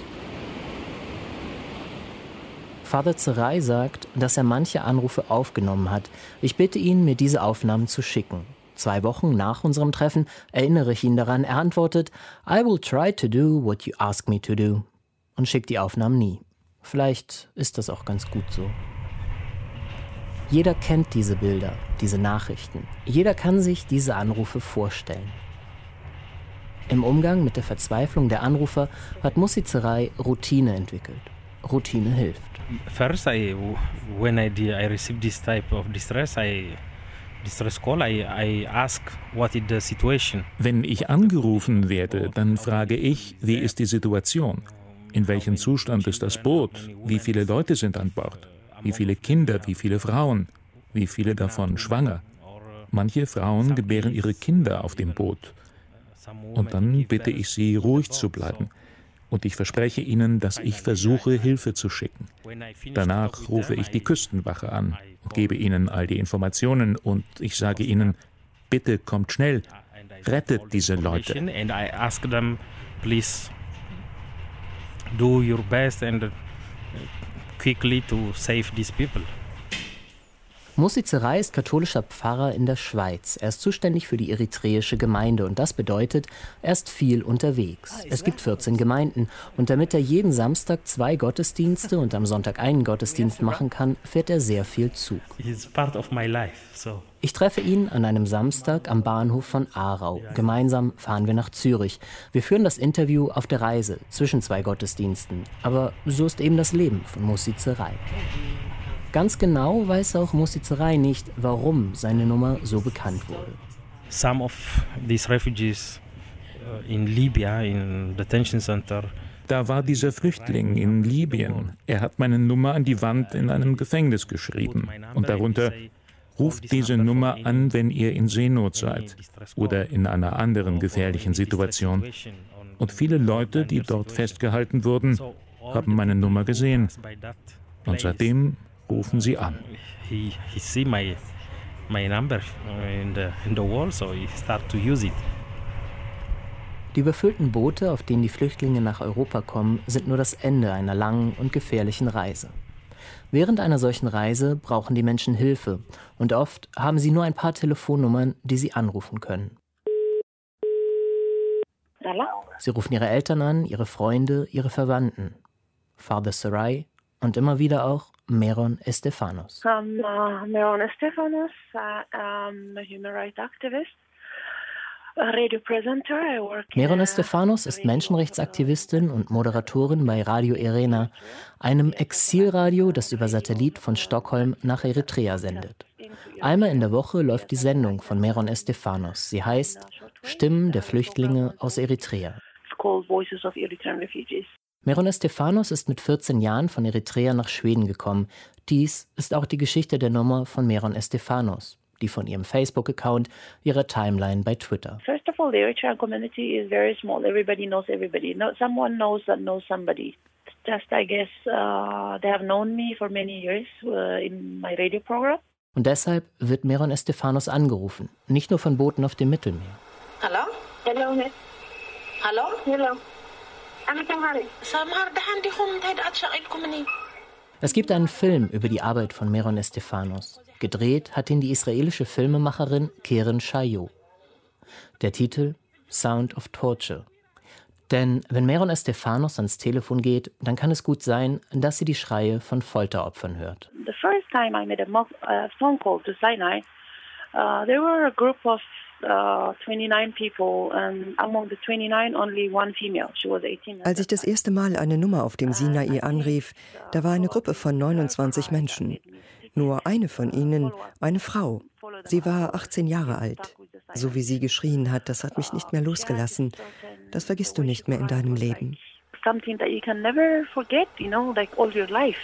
Father Zerey sagt, dass er manche Anrufe aufgenommen hat. Ich bitte ihn, mir diese Aufnahmen zu schicken. 2 Wochen nach unserem Treffen erinnere ich ihn daran. Er antwortet, I will try to do what you ask me to do. Und schickt die Aufnahmen nie. Vielleicht ist das auch ganz gut so. Jeder kennt diese Bilder, diese Nachrichten. Jeder kann sich diese Anrufe vorstellen. Im Umgang mit der Verzweiflung der Anrufer hat Mussi Zerey Routine entwickelt. Routine hilft. First, when I received this type of distress call, I ask what is the situation. Wenn ich angerufen werde, dann frage ich, wie ist die Situation? In welchem Zustand ist das Boot? Wie viele Leute sind an Bord? Wie viele Kinder, wie viele Frauen? Wie viele davon schwanger? Manche Frauen gebären ihre Kinder auf dem Boot. Und dann bitte ich sie, ruhig zu bleiben. Und ich verspreche ihnen, dass ich versuche, Hilfe zu schicken. Danach rufe ich die Küstenwache an und gebe ihnen all die Informationen und ich sage ihnen, bitte kommt schnell, rettet diese Leute. And I ask them, please do your best and quickly to save these people. Mossi Zerai ist katholischer Pfarrer in der Schweiz. Er ist zuständig für die eritreische Gemeinde und das bedeutet, er ist viel unterwegs. Es gibt 14 Gemeinden und damit er jeden Samstag 2 Gottesdienste und am Sonntag einen Gottesdienst machen kann, fährt er sehr viel Zug. He's part of my life, so. Ich treffe ihn an einem Samstag am Bahnhof von Aarau. Gemeinsam fahren wir nach Zürich. Wir führen das Interview auf der Reise zwischen 2 Gottesdiensten. Aber so ist eben das Leben von Mossi Zerai. Ganz genau weiß auch Mossi Zerai nicht, warum seine Nummer so bekannt wurde. Some of these refugees in Libya, in detention center. Da war dieser Flüchtling in Libyen. Er hat meine Nummer an die Wand in einem Gefängnis geschrieben. Und darunter: Ruft diese Nummer an, wenn ihr in Seenot seid oder in einer anderen gefährlichen Situation. Und viele Leute, die dort festgehalten wurden, haben meine Nummer gesehen. Und seitdem rufen sie an. He see my number in the wall, so he start to use it. Die überfüllten Boote, auf denen die Flüchtlinge nach Europa kommen, sind nur das Ende einer langen und gefährlichen Reise. Während einer solchen Reise brauchen die Menschen Hilfe und oft haben sie nur ein paar Telefonnummern, die sie anrufen können. Sie rufen ihre Eltern an, ihre Freunde, ihre Verwandten. Father Zerai und immer wieder auch Meron Estefanos. Meron Estefanos, I'm a human rights activist. Meron Estefanos ist Menschenrechtsaktivistin und Moderatorin bei Radio Erena, einem Exilradio, das über Satellit von Stockholm nach Eritrea sendet. Einmal in der Woche läuft die Sendung von Meron Estefanos. Sie heißt Stimmen der Flüchtlinge aus Eritrea. Meron Estefanos ist mit 14 Jahren von Eritrea nach Schweden gekommen. Dies ist auch die Geschichte der Nummer von Meron Estefanos, die von ihrem Facebook-Account, ihrer Timeline bei Twitter. First of all, the Eritrean community is very small. Everybody knows everybody. No, someone knows that knows somebody. Just, I guess, they have known me for many years in my radio program. Und deshalb wird Meron Estefanos angerufen, nicht nur von Booten auf dem Mittelmeer. Hallo? Hello, miss. Hallo? Hello. Es gibt einen Film über die Arbeit von Meron Estefanos. Gedreht hat ihn die israelische Filmemacherin Keren Shayot. Der Titel Sound of Torture. Denn wenn Meron Estefanos ans Telefon geht, dann kann es gut sein, dass sie die Schreie von Folteropfern hört. The first time I made a phone call to Sinai, there were a group of 29 people, and among the 29 only one female. She was 18. Als ich das erste Mal eine Nummer auf dem Sinai anrief, da war eine Gruppe von 29 Menschen. Nur eine von ihnen, eine Frau. Sie war 18 Jahre alt. So wie sie geschrien hat, das hat mich nicht mehr losgelassen. Das vergisst du nicht mehr in deinem Leben. Something that you can never forget, you know, like all your life.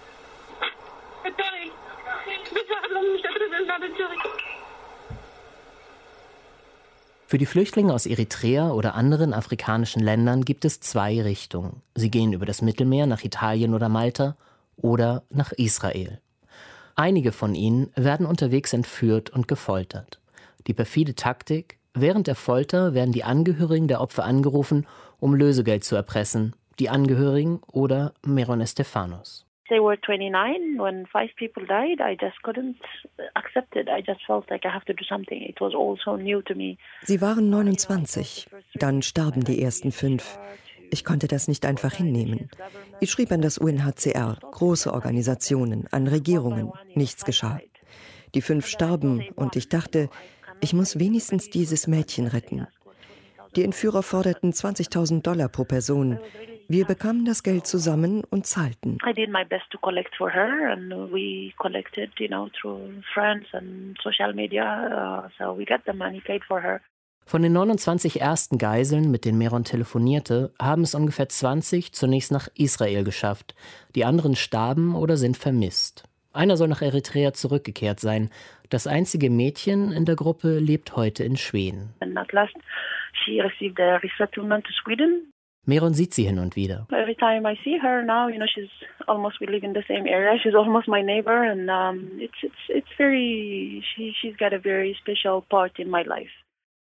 Für die Flüchtlinge aus Eritrea oder anderen afrikanischen Ländern gibt es 2 Richtungen. Sie gehen über das Mittelmeer nach Italien oder Malta oder nach Israel. Einige von ihnen werden unterwegs entführt und gefoltert. Die perfide Taktik: Während der Folter werden die Angehörigen der Opfer angerufen, um Lösegeld zu erpressen. Die Angehörigen oder Meron Estefanos. They were 29 when 5 people died. I just couldn't accept it. I just felt like I have to do something. It was all so new to me. Sie waren 29. Dann starben die ersten 5. Ich konnte das nicht einfach hinnehmen. Ich schrieb an das UNHCR, große Organisationen, an Regierungen. Nichts geschah. Die 5 starben und ich dachte, ich muss wenigstens dieses Mädchen retten. Die Entführer forderten $20.000 pro Person. Wir bekamen das Geld zusammen und zahlten. I did my best to collect for her, and we collected, you know, through friends and social media. So we got the money paid for her. Von den 29 ersten Geiseln, mit denen Meron telefonierte, haben es ungefähr 20 zunächst nach Israel geschafft. Die anderen starben oder sind vermisst. Einer soll nach Eritrea zurückgekehrt sein. Das einzige Mädchen in der Gruppe lebt heute in Schweden. And at last she received a resettlement to Sweden. Meron sieht sie hin und wieder. Every time I see her now, you know, we live in the same area. She's almost my neighbor, and it's very. She's got a very special part in my life.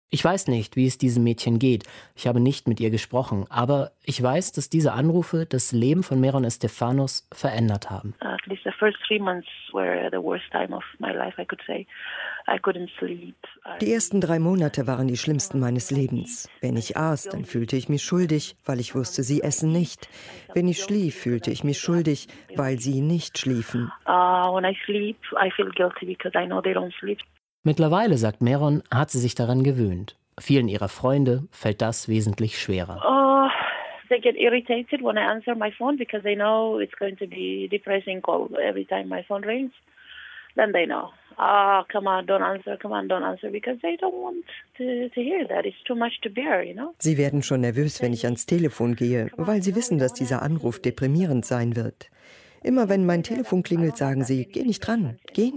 Ich weiß nicht, wie es diesem Mädchen geht. Ich habe nicht mit ihr gesprochen. Aber ich weiß, dass diese Anrufe das Leben von Meron Estefanos verändert haben. At least the first 3 months were the worst time of my life, I could say. I couldn't sleep. Die ersten 3 Monate waren die schlimmsten meines Lebens. Wenn ich aß, dann fühlte ich mich schuldig, weil ich wusste, sie essen nicht. Wenn ich schlief, fühlte ich mich schuldig, weil sie nicht schliefen. When I sleep, I feel guilty because I know they don't sleep. Mittlerweile, sagt Meron, hat sie sich daran gewöhnt. Vielen ihrer Freunde fällt das wesentlich schwerer. They get irritated when I answer my phone because they know it's going to be a depressing call every time my phone rings. Then they know, come on, don't answer, because they don't want to hear that. It's too much to bear, you know? Sie werden schon nervös, wenn ich ans Telefon gehe, weil sie wissen, dass dieser Anruf deprimierend sein wird. Immer wenn mein Telefon klingelt, sagen sie, geh nicht dran.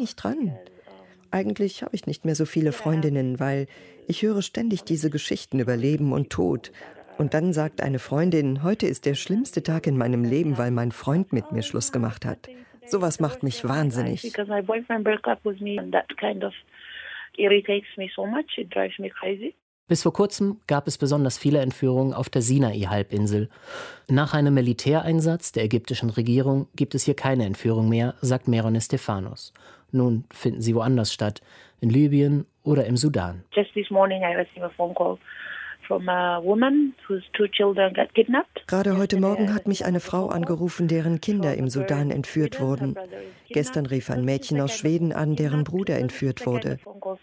Eigentlich habe ich nicht mehr so viele Freundinnen, weil ich höre ständig diese Geschichten über Leben und Tod. Und dann sagt eine Freundin, heute ist der schlimmste Tag in meinem Leben, weil mein Freund mit mir Schluss gemacht hat. Sowas macht mich wahnsinnig. Because my boyfriend broke up with me and that kind of irritates me so much, it drives me crazy. Bis vor kurzem gab es besonders viele Entführungen auf der Sinai-Halbinsel. Nach einem Militäreinsatz der ägyptischen Regierung gibt es hier keine Entführung mehr, sagt Meron Estefanos. Nun finden sie woanders statt, in Libyen oder im Sudan. Just this morning I received a phone call from a woman whose 2 children got kidnapped. Gerade heute Morgen hat mich eine Frau angerufen, deren Kinder im Sudan entführt wurden. Gestern rief ein Mädchen aus Schweden an, deren Bruder entführt wurde.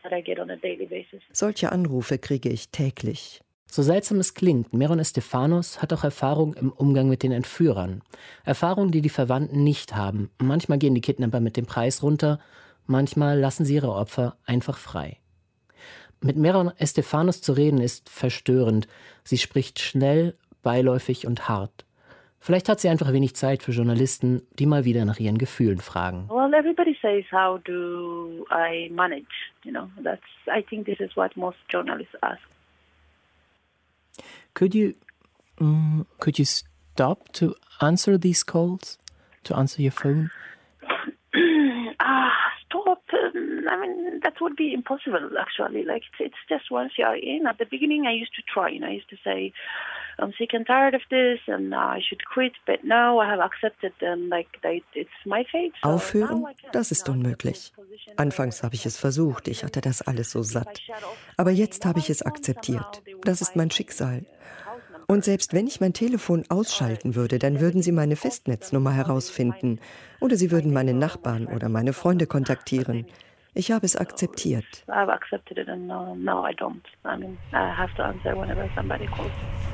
Solche Anrufe kriege ich täglich. So seltsam es klingt, Meron Estefanos hat auch Erfahrung im Umgang mit den Entführern. Erfahrung, die die Verwandten nicht haben. Manchmal gehen die Kidnapper mit dem Preis runter, manchmal lassen sie ihre Opfer einfach frei. Mit Meron Estefanos zu reden ist verstörend. Sie spricht schnell, beiläufig und hart. Vielleicht hat sie einfach wenig Zeit für Journalisten, die mal wieder nach ihren Gefühlen fragen. Well, everybody says, how do I manage? I think this is what most journalists ask. Could you stop to answer these calls? To answer your phone? Stop. I mean, that would be impossible, actually. Like, it's just once you are in. At the beginning, I used to try. I used to say, I'm sick and tired of this, and I should quit. But now I have accepted, and it's my fate. So Aufhören? Das ist unmöglich. Anfangs habe ich es versucht. Ich hatte das alles so satt. Aber jetzt habe ich es akzeptiert. Das ist mein Schicksal. Und selbst wenn ich mein Telefon ausschalten würde, dann würden sie meine Festnetznummer herausfinden. Oder sie würden meine Nachbarn oder meine Freunde kontaktieren. Ich habe es akzeptiert. I've accepted it and no, I don't. I mean, I have to answer whenever somebody calls.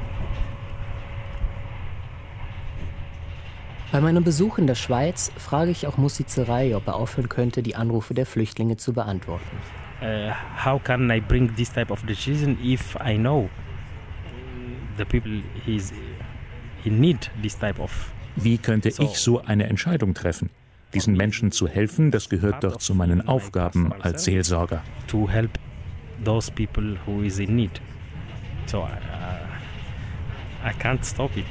Bei meinem Besuch in der Schweiz frage ich auch Mussi Zerai, ob er aufhören könnte, die Anrufe der Flüchtlinge zu beantworten. How can I bring this type of decision if I know the people he need this type of? Wie könnte ich so eine Entscheidung treffen? Diesen Menschen zu helfen, das gehört doch zu meinen Aufgaben als Seelsorger. To help those people who is in need. So I can't stop it.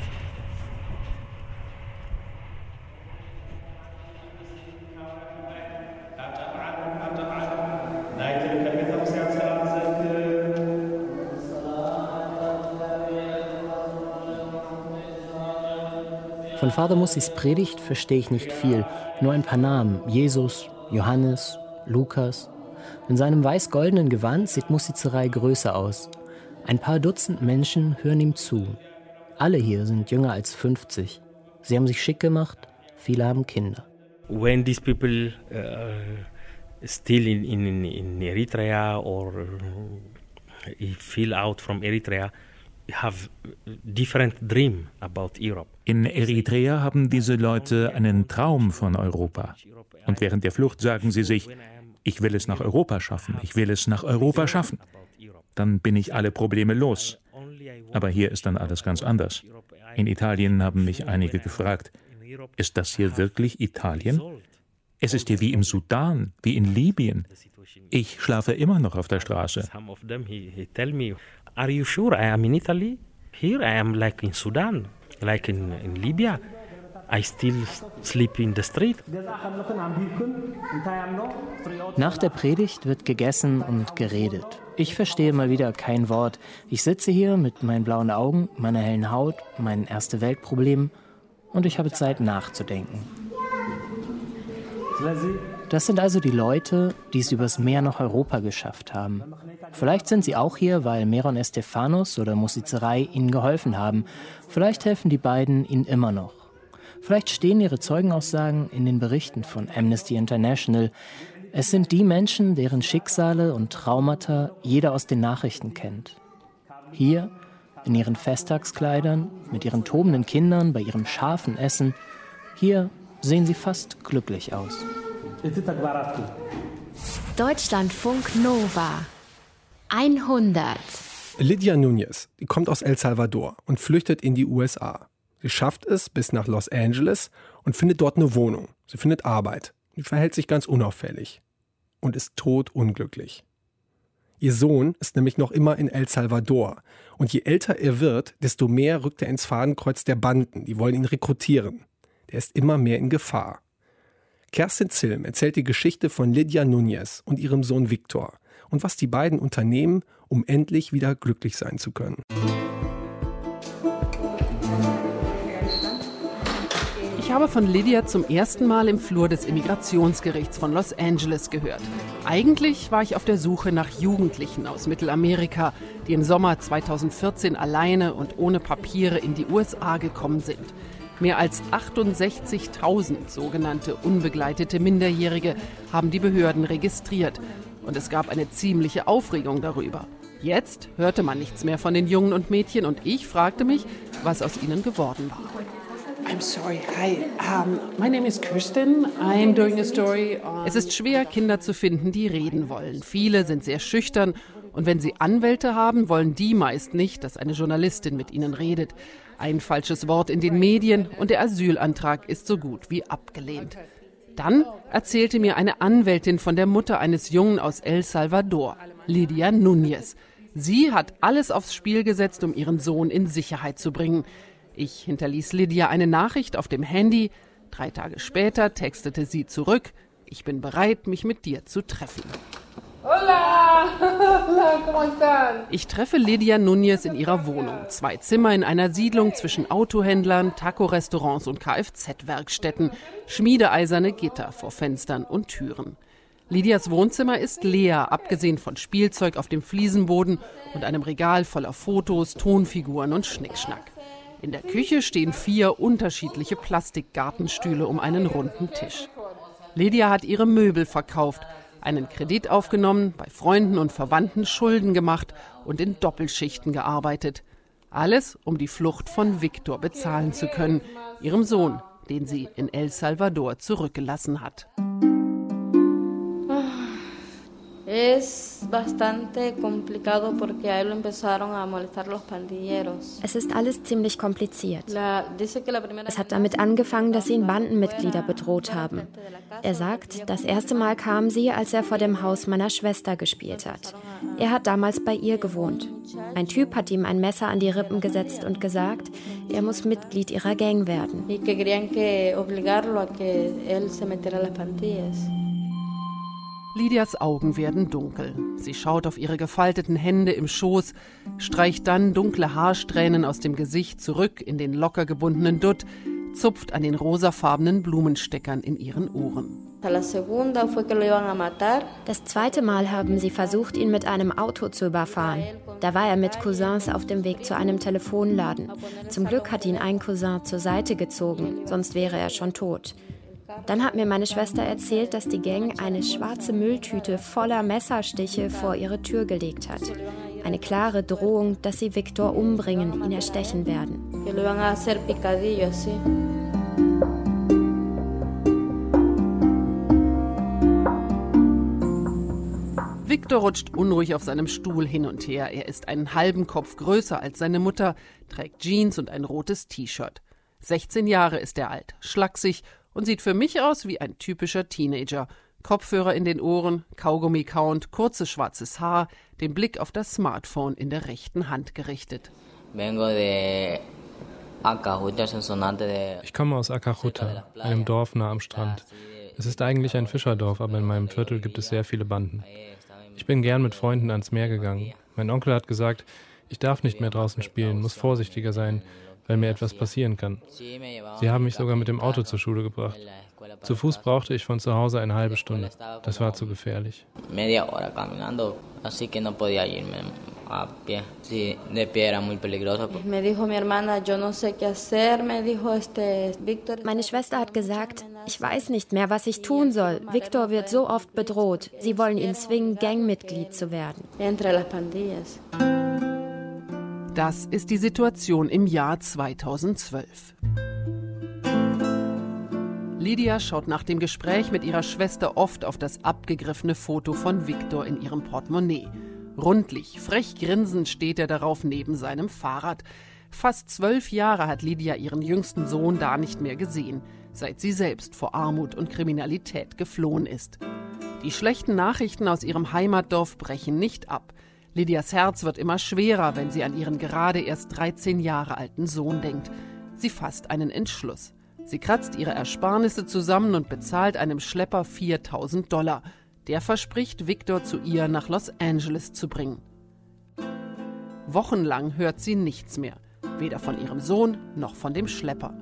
Von Vater Mussis Predigt verstehe ich nicht viel, nur ein paar Namen: Jesus, Johannes, Lukas. In seinem weiß-goldenen Gewand sieht Mussi Zerai größer aus. Ein paar Dutzend Menschen hören ihm zu. Alle hier sind jünger als 50. Sie haben sich schick gemacht, viele haben Kinder. When these people still in Eritrea or feel out from Eritrea, have different dream about Europe. In Eritrea haben diese Leute einen Traum von Europa. Und während der Flucht sagen sie sich, ich will es nach Europa schaffen, ich will es nach Europa schaffen. Dann bin ich alle Probleme los. Aber hier ist dann alles ganz anders. In Italien haben mich einige gefragt, ist das hier wirklich Italien? Es ist hier wie im Sudan, wie in Libyen. Ich schlafe immer noch auf der Straße. Some of them he tell me, are you sure I am in Italy? Here I am like in Sudan, like in Libya. I still sleep in the street. Nach der Predigt wird gegessen und geredet. Ich verstehe mal wieder kein Wort. Ich sitze hier mit meinen blauen Augen, meiner hellen Haut, meinen Erste-Welt-Problemen und ich habe Zeit nachzudenken. Das sind also die Leute, die es übers Meer nach Europa geschafft haben. Vielleicht sind sie auch hier, weil Meron Estefanos oder Musizerei ihnen geholfen haben. Vielleicht helfen die beiden ihnen immer noch. Vielleicht stehen ihre Zeugenaussagen in den Berichten von Amnesty International. Es sind die Menschen, deren Schicksale und Traumata jeder aus den Nachrichten kennt. Hier, in ihren Festtagskleidern, mit ihren tobenden Kindern, bei ihrem scharfen Essen, hier sehen sie fast glücklich aus. Deutschlandfunk Nova 100. Lidia Núñez, die kommt aus El Salvador und flüchtet in die USA. Sie schafft es bis nach Los Angeles und findet dort eine Wohnung. Sie findet Arbeit. Sie verhält sich ganz unauffällig und ist todunglücklich. Ihr Sohn ist nämlich noch immer in El Salvador. Und je älter er wird, desto mehr rückt er ins Fadenkreuz der Banden. Die wollen ihn rekrutieren. Der ist immer mehr in Gefahr. Kerstin Zilm erzählt die Geschichte von Lidia Núñez und ihrem Sohn Victor und was die beiden unternehmen, um endlich wieder glücklich sein zu können. Ich habe von Lidia zum ersten Mal im Flur des Immigrationsgerichts von Los Angeles gehört. Eigentlich war ich auf der Suche nach Jugendlichen aus Mittelamerika, die im Sommer 2014 alleine und ohne Papiere in die USA gekommen sind. Mehr als 68.000 sogenannte unbegleitete Minderjährige haben die Behörden registriert. Und es gab eine ziemliche Aufregung darüber. Jetzt hörte man nichts mehr von den Jungen und Mädchen und ich fragte mich, was aus ihnen geworden war. I'm sorry. Hi. My name is Kirsten. I'm doing a story on... Es ist schwer, Kinder zu finden, die reden wollen. Viele sind sehr schüchtern und wenn sie Anwälte haben, wollen die meist nicht, dass eine Journalistin mit ihnen redet. Ein falsches Wort in den Medien und der Asylantrag ist so gut wie abgelehnt. Dann erzählte mir eine Anwältin von der Mutter eines Jungen aus El Salvador, Lidia Núñez. Sie hat alles aufs Spiel gesetzt, um ihren Sohn in Sicherheit zu bringen. Ich hinterließ Lidia eine Nachricht auf dem Handy. 3 Tage später textete sie zurück: Ich bin bereit, mich mit dir zu treffen. Hola! Hola, ¿cómo están? Ich treffe Lidia Núñez in ihrer Wohnung. 2 Zimmer in einer Siedlung zwischen Autohändlern, Taco-Restaurants und Kfz-Werkstätten. Schmiedeeiserne Gitter vor Fenstern und Türen. Lidias Wohnzimmer ist leer, abgesehen von Spielzeug auf dem Fliesenboden und einem Regal voller Fotos, Tonfiguren und Schnickschnack. In der Küche stehen 4 unterschiedliche Plastikgartenstühle um einen runden Tisch. Lidia hat ihre Möbel verkauft, einen Kredit aufgenommen, bei Freunden und Verwandten Schulden gemacht und in Doppelschichten gearbeitet. Alles, um die Flucht von Victor bezahlen zu können, ihrem Sohn, den sie in El Salvador zurückgelassen hat. Es bastante complicado porque a él lo empezaron a molestar los pandilleros. Es ist alles ziemlich kompliziert. Es hat damit angefangen, dass ihn Bandenmitglieder bedroht haben. Er sagt, das erste Mal kamen sie, als er vor dem Haus meiner Schwester gespielt hat. Er hat damals bei ihr gewohnt. Ein Typ hat ihm ein Messer an die Rippen gesetzt und gesagt, er muss Mitglied ihrer Gang werden. Y que querían que obligarlo a que él se metiera a las pandillas. Lidias Augen werden dunkel. Sie schaut auf ihre gefalteten Hände im Schoß, streicht dann dunkle Haarsträhnen aus dem Gesicht zurück in den locker gebundenen Dutt, zupft an den rosafarbenen Blumensteckern in ihren Ohren. Das zweite Mal haben sie versucht, ihn mit einem Auto zu überfahren. Da war er mit Cousins auf dem Weg zu einem Telefonladen. Zum Glück hat ihn ein Cousin zur Seite gezogen, sonst wäre er schon tot. Dann hat mir meine Schwester erzählt, dass die Gang eine schwarze Mülltüte voller Messerstiche vor ihre Tür gelegt hat. Eine klare Drohung, dass sie Victor umbringen, ihn erstechen werden. Victor rutscht unruhig auf seinem Stuhl hin und her. Er ist einen halben Kopf größer als seine Mutter, trägt Jeans und ein rotes T-Shirt. 16 Jahre ist er alt, schlaksig und sieht für mich aus wie ein typischer Teenager. Kopfhörer in den Ohren, Kaugummi kauend, kurzes schwarzes Haar, den Blick auf das Smartphone in der rechten Hand gerichtet. Ich komme aus Acajuta, einem Dorf nah am Strand. Es ist eigentlich ein Fischerdorf, aber in meinem Viertel gibt es sehr viele Banden. Ich bin gern mit Freunden ans Meer gegangen. Mein Onkel hat gesagt, ich darf nicht mehr draußen spielen, muss vorsichtiger sein, weil mir etwas passieren kann. Sie haben mich sogar mit dem Auto zur Schule gebracht. Zu Fuß brauchte ich von zu Hause eine halbe Stunde. Das war zu gefährlich. Meine Schwester hat gesagt, ich weiß nicht mehr, was ich tun soll. Victor wird so oft bedroht. Sie wollen ihn zwingen, Gangmitglied zu werden. Das ist die Situation im Jahr 2012. Lydia schaut nach dem Gespräch mit ihrer Schwester oft auf das abgegriffene Foto von Victor in ihrem Portemonnaie. Rundlich, frech grinsend steht er darauf neben seinem Fahrrad. Fast 12 Jahre hat Lydia ihren jüngsten Sohn da nicht mehr gesehen, seit sie selbst vor Armut und Kriminalität geflohen ist. Die schlechten Nachrichten aus ihrem Heimatdorf brechen nicht ab. Lydias Herz wird immer schwerer, wenn sie an ihren gerade erst 13 Jahre alten Sohn denkt. Sie fasst einen Entschluss. Sie kratzt ihre Ersparnisse zusammen und bezahlt einem Schlepper $4.000. Der verspricht, Victor zu ihr nach Los Angeles zu bringen. Wochenlang hört sie nichts mehr, weder von ihrem Sohn noch von dem Schlepper.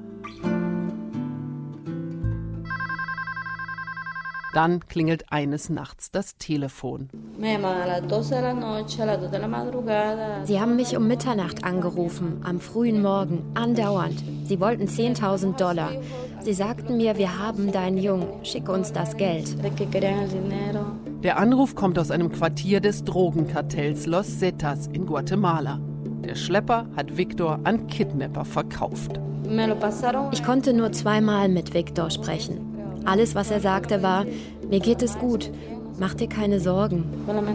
Dann klingelt eines Nachts das Telefon. Sie haben mich um Mitternacht angerufen, am frühen Morgen, andauernd. Sie wollten $10.000. Sie sagten mir, wir haben deinen Jungen, schick uns das Geld. Der Anruf kommt aus einem Quartier des Drogenkartells Los Zetas in Guatemala. Der Schlepper hat Victor an Kidnapper verkauft. Ich konnte nur 2-mal mit Victor sprechen. Alles, was er sagte, war, mir geht es gut, mach dir keine Sorgen.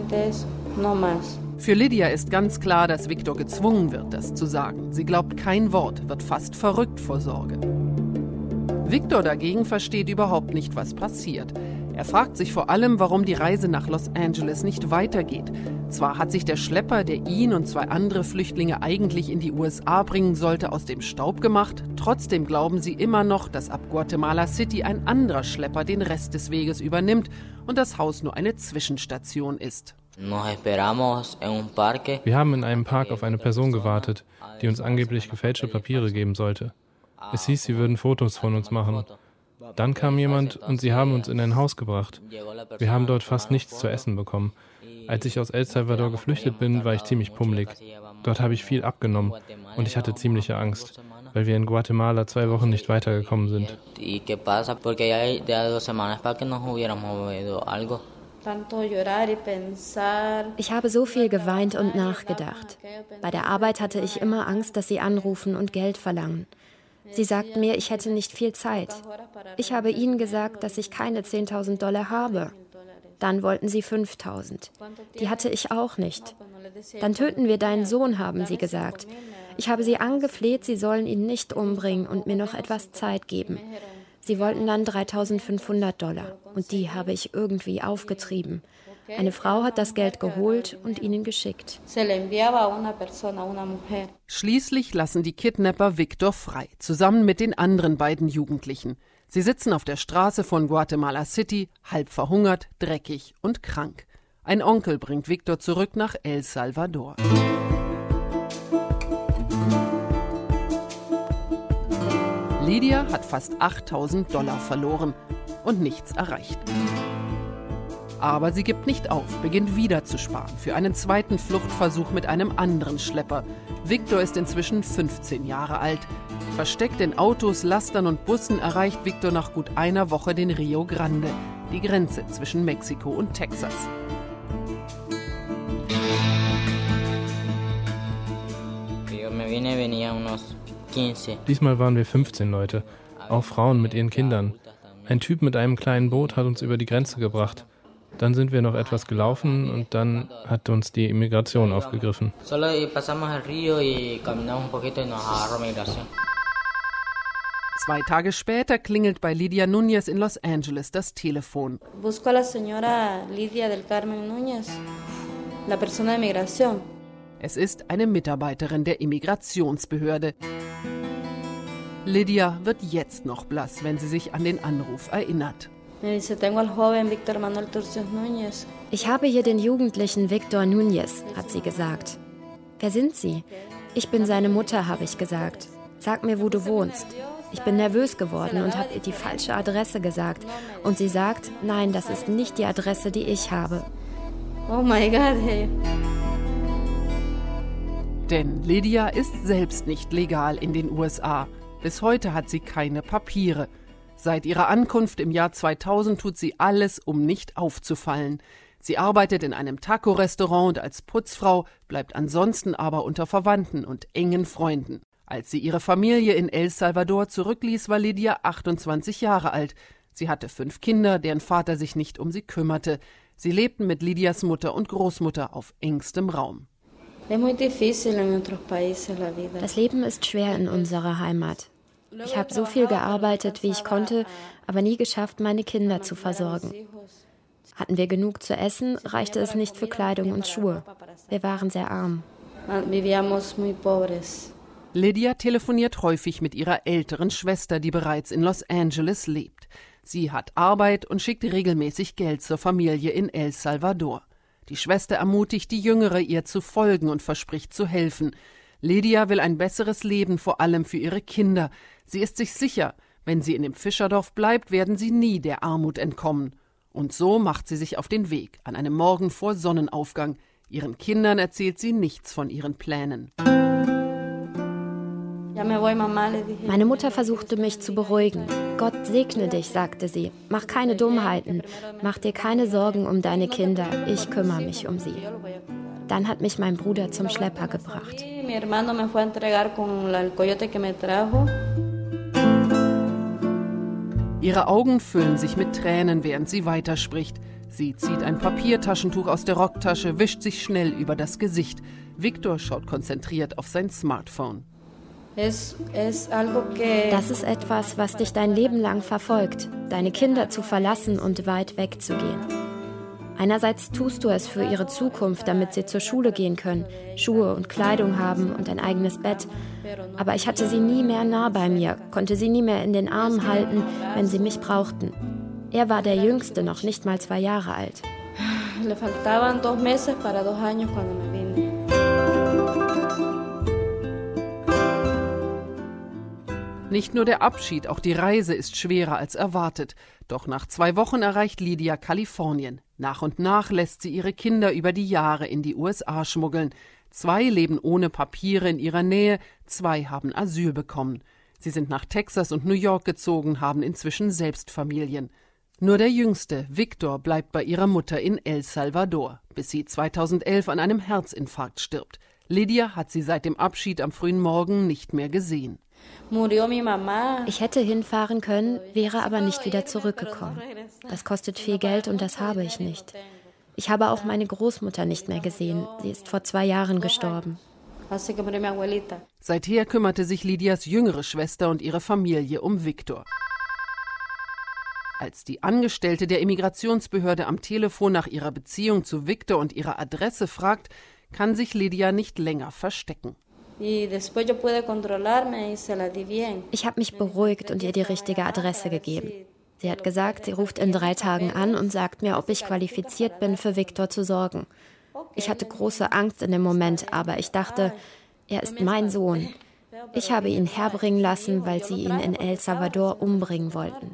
Für Lydia ist ganz klar, dass Victor gezwungen wird, das zu sagen. Sie glaubt kein Wort, wird fast verrückt vor Sorge. Victor dagegen versteht überhaupt nicht, was passiert. Er fragt sich vor allem, warum die Reise nach Los Angeles nicht weitergeht. Zwar hat sich der Schlepper, der ihn und 2 andere Flüchtlinge eigentlich in die USA bringen sollte, aus dem Staub gemacht. Trotzdem glauben sie immer noch, dass ab Guatemala City ein anderer Schlepper den Rest des Weges übernimmt und das Haus nur eine Zwischenstation ist. Wir haben in einem Park auf eine Person gewartet, die uns angeblich gefälschte Papiere geben sollte. Es hieß, sie würden Fotos von uns machen. Dann kam jemand und sie haben uns in ein Haus gebracht. Wir haben dort fast nichts zu essen bekommen. Als ich aus El Salvador geflüchtet bin, war ich ziemlich pummelig. Dort habe ich viel abgenommen und ich hatte ziemliche Angst, weil wir in Guatemala 2 Wochen nicht weitergekommen sind. Ich habe so viel geweint und nachgedacht. Bei der Arbeit hatte ich immer Angst, dass sie anrufen und Geld verlangen. Sie sagten mir, ich hätte nicht viel Zeit. Ich habe ihnen gesagt, dass ich keine $10.000 habe. Dann wollten sie 5.000. Die hatte ich auch nicht. Dann töten wir deinen Sohn, haben sie gesagt. Ich habe sie angefleht, sie sollen ihn nicht umbringen und mir noch etwas Zeit geben. Sie wollten dann $3.500 und die habe ich irgendwie aufgetrieben. Eine Frau hat das Geld geholt und ihnen geschickt. Schließlich lassen die Kidnapper Victor frei, zusammen mit den anderen beiden Jugendlichen. Sie sitzen auf der Straße von Guatemala City, halb verhungert, dreckig und krank. Ein Onkel bringt Victor zurück nach El Salvador. Lydia hat fast $8.000 verloren und nichts erreicht. Aber sie gibt nicht auf, beginnt wieder zu sparen für einen zweiten Fluchtversuch mit einem anderen Schlepper. Victor ist inzwischen 15 Jahre alt. Versteckt in Autos, Lastern und Bussen erreicht Victor nach gut einer Woche den Rio Grande, die Grenze zwischen Mexiko und Texas. Diesmal waren wir 15 Leute, auch Frauen mit ihren Kindern. Ein Typ mit einem kleinen Boot hat uns über die Grenze gebracht. Dann sind wir noch etwas gelaufen und dann hat uns die Immigration aufgegriffen. 2 Tage später klingelt bei Lydia Núñez in Los Angeles das Telefon. Busco a la señora Lidia del Carmen Núñez, la persona de migración. Es ist eine Mitarbeiterin der Immigrationsbehörde. Lydia wird jetzt noch blass, wenn sie sich an den Anruf erinnert. Ich habe hier den Jugendlichen Victor Núñez, hat sie gesagt. Wer sind Sie? Ich bin seine Mutter, habe ich gesagt. Sag mir, wo du wohnst. Ich bin nervös geworden und habe ihr die falsche Adresse gesagt. Und sie sagt, nein, das ist nicht die Adresse, die ich habe. Oh mein Gott, hey. Denn Lydia ist selbst nicht legal in den USA. Bis heute hat sie keine Papiere. Seit ihrer Ankunft im Jahr 2000 tut sie alles, um nicht aufzufallen. Sie arbeitet in einem Taco-Restaurant und als Putzfrau, bleibt ansonsten aber unter Verwandten und engen Freunden. Als sie ihre Familie in El Salvador zurückließ, war Lydia 28 Jahre alt. Sie hatte 5 Kinder, deren Vater sich nicht um sie kümmerte. Sie lebten mit Lydias Mutter und Großmutter auf engstem Raum. Das Leben ist schwer in unserer Heimat. Ich habe so viel gearbeitet, wie ich konnte, aber nie geschafft, meine Kinder zu versorgen. Hatten wir genug zu essen, reichte es nicht für Kleidung und Schuhe. Wir waren sehr arm. Lydia telefoniert häufig mit ihrer älteren Schwester, die bereits in Los Angeles lebt. Sie hat Arbeit und schickt regelmäßig Geld zur Familie in El Salvador. Die Schwester ermutigt die Jüngere, ihr zu folgen und verspricht zu helfen. Lydia will ein besseres Leben, vor allem für ihre Kinder. Sie ist sich sicher, wenn sie in dem Fischerdorf bleibt, werden sie nie der Armut entkommen. Und so macht sie sich auf den Weg, an einem Morgen vor Sonnenaufgang. Ihren Kindern erzählt sie nichts von ihren Plänen. Meine Mutter versuchte mich zu beruhigen. Gott segne dich, sagte sie. Mach keine Dummheiten. Mach dir keine Sorgen um deine Kinder. Ich kümmere mich um sie. Dann hat mich mein Bruder zum Schlepper gebracht. Ihre Augen füllen sich mit Tränen, während sie weiterspricht. Sie zieht ein Papiertaschentuch aus der Rocktasche, wischt sich schnell über das Gesicht. Victor schaut konzentriert auf sein Smartphone. Das ist etwas, was dich dein Leben lang verfolgt, deine Kinder zu verlassen und weit wegzugehen. Einerseits tust du es für ihre Zukunft, damit sie zur Schule gehen können, Schuhe und Kleidung haben und ein eigenes Bett. Aber ich hatte sie nie mehr nah bei mir, konnte sie nie mehr in den Armen halten, wenn sie mich brauchten. Er war der Jüngste, noch nicht mal 2 Jahre alt. Le faltaban 2 meses para 2 años cuando me vine. Nicht nur der Abschied, auch die Reise ist schwerer als erwartet. Doch nach 2 Wochen erreicht Lydia Kalifornien. Nach und nach lässt sie ihre Kinder über die Jahre in die USA schmuggeln. 2 leben ohne Papiere in ihrer Nähe, 2 haben Asyl bekommen. Sie sind nach Texas und New York gezogen, haben inzwischen selbst Familien. Nur der Jüngste, Victor, bleibt bei ihrer Mutter in El Salvador, bis sie 2011 an einem Herzinfarkt stirbt. Lydia hat sie seit dem Abschied am frühen Morgen nicht mehr gesehen. Ich hätte hinfahren können, wäre aber nicht wieder zurückgekommen. Das kostet viel Geld und das habe ich nicht. Ich habe auch meine Großmutter nicht mehr gesehen. Sie ist vor 2 Jahren gestorben. Seither kümmerte sich Lydias jüngere Schwester und ihre Familie um Victor. Als die Angestellte der Immigrationsbehörde am Telefon nach ihrer Beziehung zu Victor und ihrer Adresse fragt, kann sich Lydia nicht länger verstecken. Ich habe mich beruhigt und ihr die richtige Adresse gegeben. Sie hat gesagt, sie ruft in 3 Tagen an und sagt mir, ob ich qualifiziert bin, für Victor zu sorgen. Ich hatte große Angst in dem Moment, aber ich dachte, er ist mein Sohn. Ich habe ihn herbringen lassen, weil sie ihn in El Salvador umbringen wollten.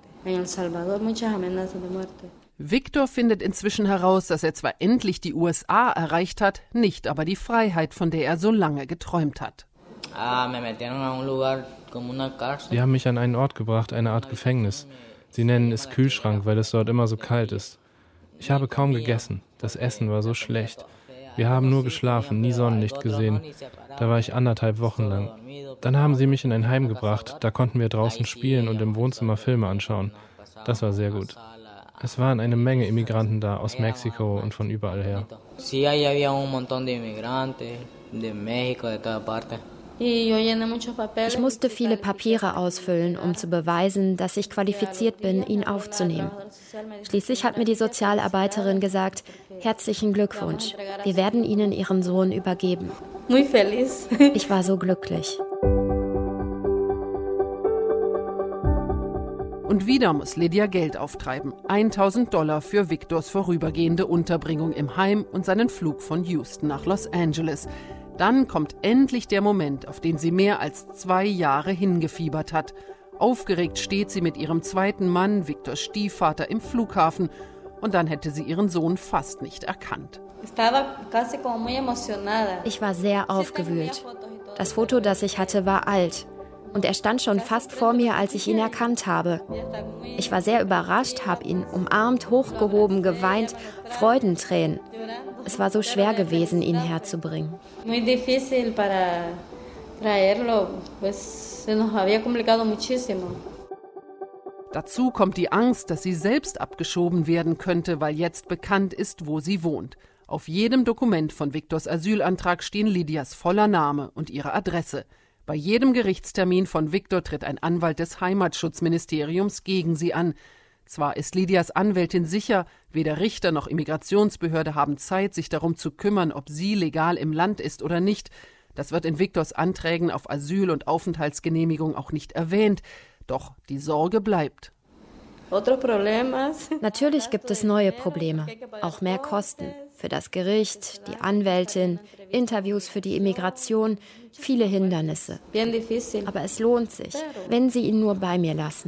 Victor findet inzwischen heraus, dass er zwar endlich die USA erreicht hat, nicht aber die Freiheit, von der er so lange geträumt hat. Sie haben mich an einen Ort gebracht, eine Art Gefängnis. Sie nennen es Kühlschrank, weil es dort immer so kalt ist. Ich habe kaum gegessen. Das Essen war so schlecht. Wir haben nur geschlafen, nie Sonnenlicht gesehen. Da war ich 1,5 Wochen lang. Dann haben sie mich in ein Heim gebracht. Da konnten wir draußen spielen und im Wohnzimmer Filme anschauen. Das war sehr gut. Es waren eine Menge Immigranten da, aus Mexiko und von überall her. Ich musste viele Papiere ausfüllen, um zu beweisen, dass ich qualifiziert bin, ihn aufzunehmen. Schließlich hat mir die Sozialarbeiterin gesagt, herzlichen Glückwunsch, wir werden Ihnen Ihren Sohn übergeben. Ich war so glücklich. Und wieder muss Lydia Geld auftreiben. $1.000 für Victors vorübergehende Unterbringung im Heim und seinen Flug von Houston nach Los Angeles. Dann kommt endlich der Moment, auf den sie mehr als 2 Jahre hingefiebert hat. Aufgeregt steht sie mit ihrem zweiten Mann, Victors Stiefvater, im Flughafen. Und dann hätte sie ihren Sohn fast nicht erkannt. Ich war sehr aufgewühlt. Das Foto, das ich hatte, war alt. Und er stand schon fast vor mir, als ich ihn erkannt habe. Ich war sehr überrascht, habe ihn umarmt, hochgehoben, geweint, Freudentränen. Es war so schwer gewesen, ihn herzubringen. Dazu kommt die Angst, dass sie selbst abgeschoben werden könnte, weil jetzt bekannt ist, wo sie wohnt. Auf jedem Dokument von Victors Asylantrag stehen Lydias voller Name und ihre Adresse. Bei jedem Gerichtstermin von Victor tritt ein Anwalt des Heimatschutzministeriums gegen sie an. Zwar ist Lydias Anwältin sicher, weder Richter noch Immigrationsbehörde haben Zeit, sich darum zu kümmern, ob sie legal im Land ist oder nicht. Das wird in Victors Anträgen auf Asyl- und Aufenthaltsgenehmigung auch nicht erwähnt. Doch die Sorge bleibt. Natürlich gibt es neue Probleme, auch mehr Kosten. Für das Gericht, die Anwältin, Interviews für die Immigration, viele Hindernisse. Aber es lohnt sich, wenn Sie ihn nur bei mir lassen.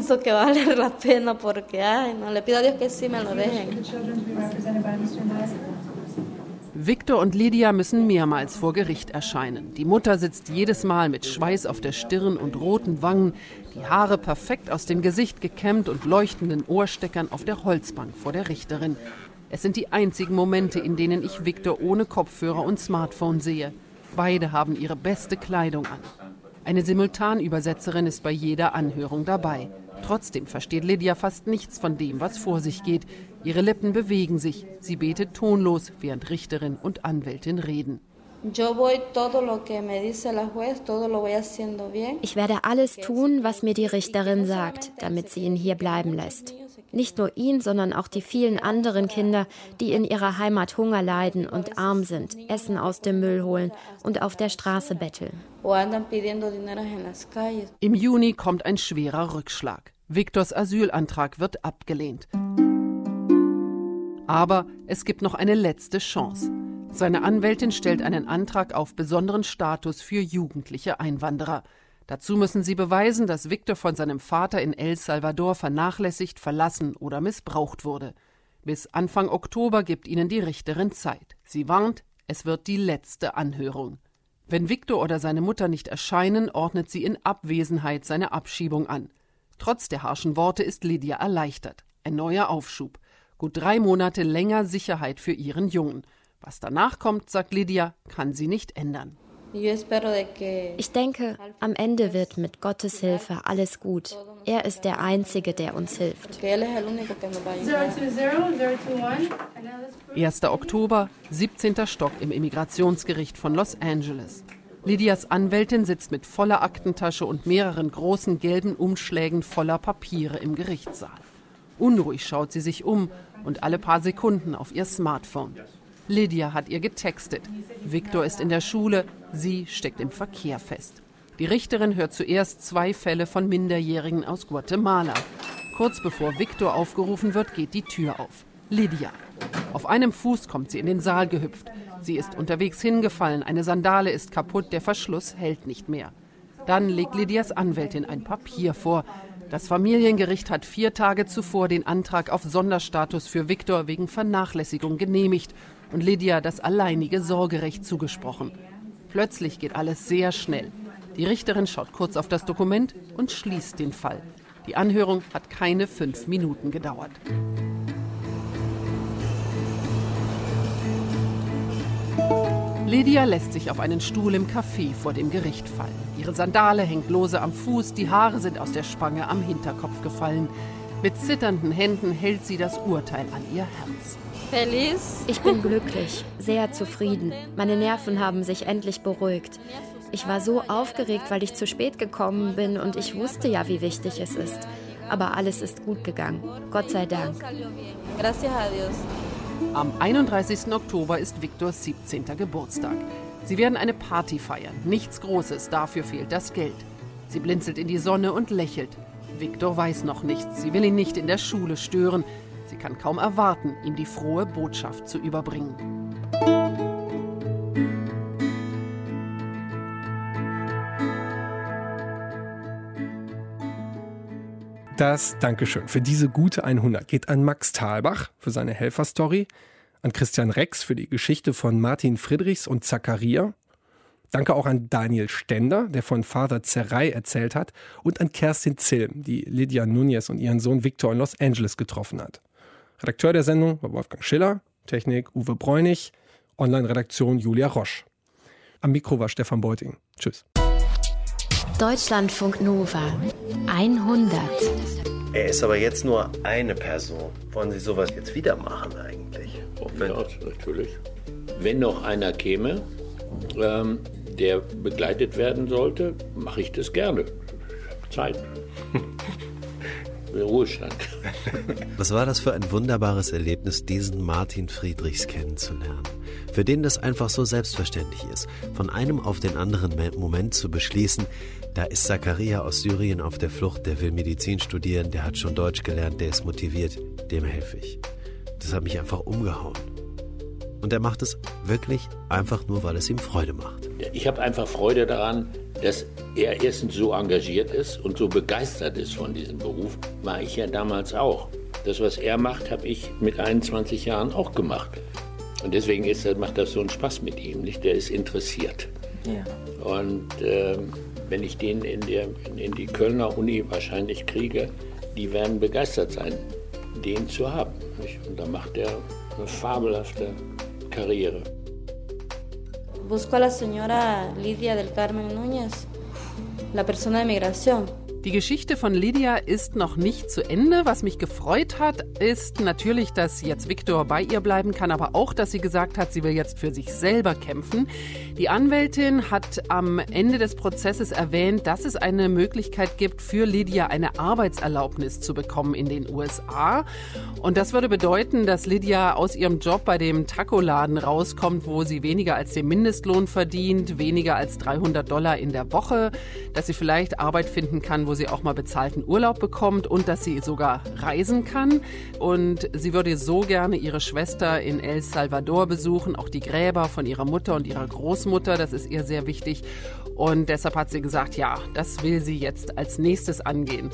Victor und Lydia müssen mehrmals vor Gericht erscheinen. Die Mutter sitzt jedes Mal mit Schweiß auf der Stirn und roten Wangen, die Haare perfekt aus dem Gesicht gekämmt und leuchtenden Ohrsteckern auf der Holzbank vor der Richterin. Es sind die einzigen Momente, in denen ich Victor ohne Kopfhörer und Smartphone sehe. Beide haben ihre beste Kleidung an. Eine Simultanübersetzerin ist bei jeder Anhörung dabei. Trotzdem versteht Lydia fast nichts von dem, was vor sich geht. Ihre Lippen bewegen sich. Sie betet tonlos, während Richterin und Anwältin reden. Ich werde alles tun, was mir die Richterin sagt, damit sie ihn hier bleiben lässt. Nicht nur ihn, sondern auch die vielen anderen Kinder, die in ihrer Heimat Hunger leiden und arm sind, Essen aus dem Müll holen und auf der Straße betteln. Im Juni kommt ein schwerer Rückschlag. Victors Asylantrag wird abgelehnt. Aber es gibt noch eine letzte Chance. Seine Anwältin stellt einen Antrag auf besonderen Status für jugendliche Einwanderer. Dazu müssen sie beweisen, dass Victor von seinem Vater in El Salvador vernachlässigt, verlassen oder missbraucht wurde. Bis Anfang Oktober gibt ihnen die Richterin Zeit. Sie warnt, es wird die letzte Anhörung. Wenn Victor oder seine Mutter nicht erscheinen, ordnet sie in Abwesenheit seine Abschiebung an. Trotz der harschen Worte ist Lydia erleichtert. Ein neuer Aufschub. Gut 3 Monate länger Sicherheit für ihren Jungen. Was danach kommt, sagt Lydia, kann sie nicht ändern. Ich denke, am Ende wird mit Gottes Hilfe alles gut. Er ist der Einzige, der uns hilft. 1. Oktober, 17. Stock im Immigrationsgericht von Los Angeles. Lydias Anwältin sitzt mit voller Aktentasche und mehreren großen gelben Umschlägen voller Papiere im Gerichtssaal. Unruhig schaut sie sich um und alle paar Sekunden auf ihr Smartphone. Lydia hat ihr getextet. Victor ist in der Schule, sie steckt im Verkehr fest. Die Richterin hört zuerst 2 Fälle von Minderjährigen aus Guatemala. Kurz bevor Victor aufgerufen wird, geht die Tür auf. Lydia. Auf einem Fuß kommt sie in den Saal gehüpft. Sie ist unterwegs hingefallen, eine Sandale ist kaputt, der Verschluss hält nicht mehr. Dann legt Lydias Anwältin ein Papier vor. Das Familiengericht hat 4 Tage zuvor den Antrag auf Sonderstatus für Victor wegen Vernachlässigung genehmigt und Lydia das alleinige Sorgerecht zugesprochen. Plötzlich geht alles sehr schnell. Die Richterin schaut kurz auf das Dokument und schließt den Fall. Die Anhörung hat keine 5 Minuten gedauert. Lydia lässt sich auf einen Stuhl im Café vor dem Gericht fallen. Ihre Sandale hängt lose am Fuß, die Haare sind aus der Spange am Hinterkopf gefallen. Mit zitternden Händen hält sie das Urteil an ihr Herz. Ich bin glücklich, sehr zufrieden. Meine Nerven haben sich endlich beruhigt. Ich war so aufgeregt, weil ich zu spät gekommen bin und ich wusste ja, wie wichtig es ist. Aber alles ist gut gegangen. Gott sei Dank. Am 31. Oktober ist Victors 17. Geburtstag. Sie werden eine Party feiern. Nichts Großes, dafür fehlt das Geld. Sie blinzelt in die Sonne und lächelt. Viktor weiß noch nichts. Sie will ihn nicht in der Schule stören. Sie kann kaum erwarten, ihm die frohe Botschaft zu überbringen. Das Dankeschön für diese gute 100 geht an Max Thalbach für seine Helferstory, an Christian Rex für die Geschichte von Martin Friedrichs und Zakaria. Danke auch an Daniel Stender, der von Father Zerrei erzählt hat, und an Kerstin Zilm, die Lydia Núñez und ihren Sohn Viktor in Los Angeles getroffen hat. Redakteur der Sendung war Wolfgang Schiller, Technik Uwe Bräunig, Online-Redaktion Julia Roche. Am Mikro war Stefan Beuting. Tschüss. Deutschlandfunk Nova 100. Er ist aber jetzt nur eine Person. Wollen Sie sowas jetzt wieder machen eigentlich? Ja, natürlich. Wenn noch einer käme, der begleitet werden sollte, mache ich das gerne. Zeit. Ruhestand. Was war das für ein wunderbares Erlebnis, diesen Martin Friedrichs kennenzulernen? Für den das einfach so selbstverständlich ist, von einem auf den anderen Moment zu beschließen, da ist Zakaria aus Syrien auf der Flucht, der will Medizin studieren, der hat schon Deutsch gelernt, der ist motiviert, dem helfe ich. Das hat mich einfach umgehauen. Und er macht es wirklich einfach nur, weil es ihm Freude macht. Ich habe einfach Freude daran, dass er erstens so engagiert ist und so begeistert ist von diesem Beruf, war ich ja damals auch. Das, was er macht, habe ich mit 21 Jahren auch gemacht. Und deswegen macht das so einen Spaß mit ihm, nicht? Der ist interessiert. Ja. Und wenn ich den in die Kölner Uni wahrscheinlich kriege, die werden begeistert sein, den zu haben. Nicht? Und da macht er eine fabelhafte Karriere. Busco a la señora Lidia del Carmen Núñez, la persona de migración. Die Geschichte von Lydia ist noch nicht zu Ende. Was mich gefreut hat, ist natürlich, dass jetzt Viktor bei ihr bleiben kann, aber auch, dass sie gesagt hat, sie will jetzt für sich selber kämpfen. Die Anwältin hat am Ende des Prozesses erwähnt, dass es eine Möglichkeit gibt, für Lydia eine Arbeitserlaubnis zu bekommen in den USA. Und das würde bedeuten, dass Lydia aus ihrem Job bei dem Taco-Laden rauskommt, wo sie weniger als den Mindestlohn verdient, weniger als $300 in der Woche, dass sie vielleicht Arbeit finden kann, wo sie auch mal bezahlten Urlaub bekommt und dass sie sogar reisen kann. Und sie würde so gerne ihre Schwester in El Salvador besuchen, auch die Gräber von ihrer Mutter und ihrer Großmutter, das ist ihr sehr wichtig. Und deshalb hat sie gesagt, ja, das will sie jetzt als nächstes angehen.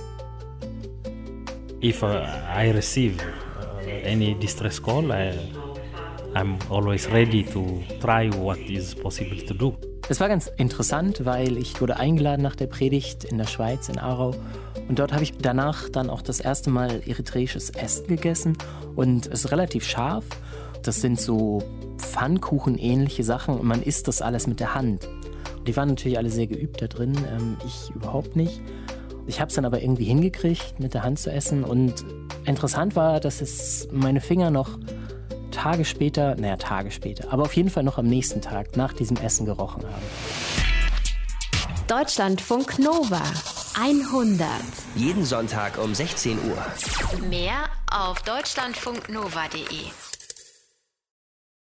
If I receive any distress call, I'm always ready to try what is possible to do. Es war ganz interessant, weil ich wurde eingeladen nach der Predigt in der Schweiz, in Aarau. Und dort habe ich danach dann auch das erste Mal eritreisches Essen gegessen. Und es ist relativ scharf. Das sind so Pfannkuchen-ähnliche Sachen und man isst das alles mit der Hand. Die waren natürlich alle sehr geübt da drin, ich überhaupt nicht. Ich habe es dann aber irgendwie hingekriegt, mit der Hand zu essen. Und interessant war, dass es meine Finger noch Tage später, aber auf jeden Fall noch am nächsten Tag nach diesem Essen gerochen haben. Deutschlandfunk Nova 100. Jeden Sonntag um 16 Uhr. Mehr auf deutschlandfunknova.de.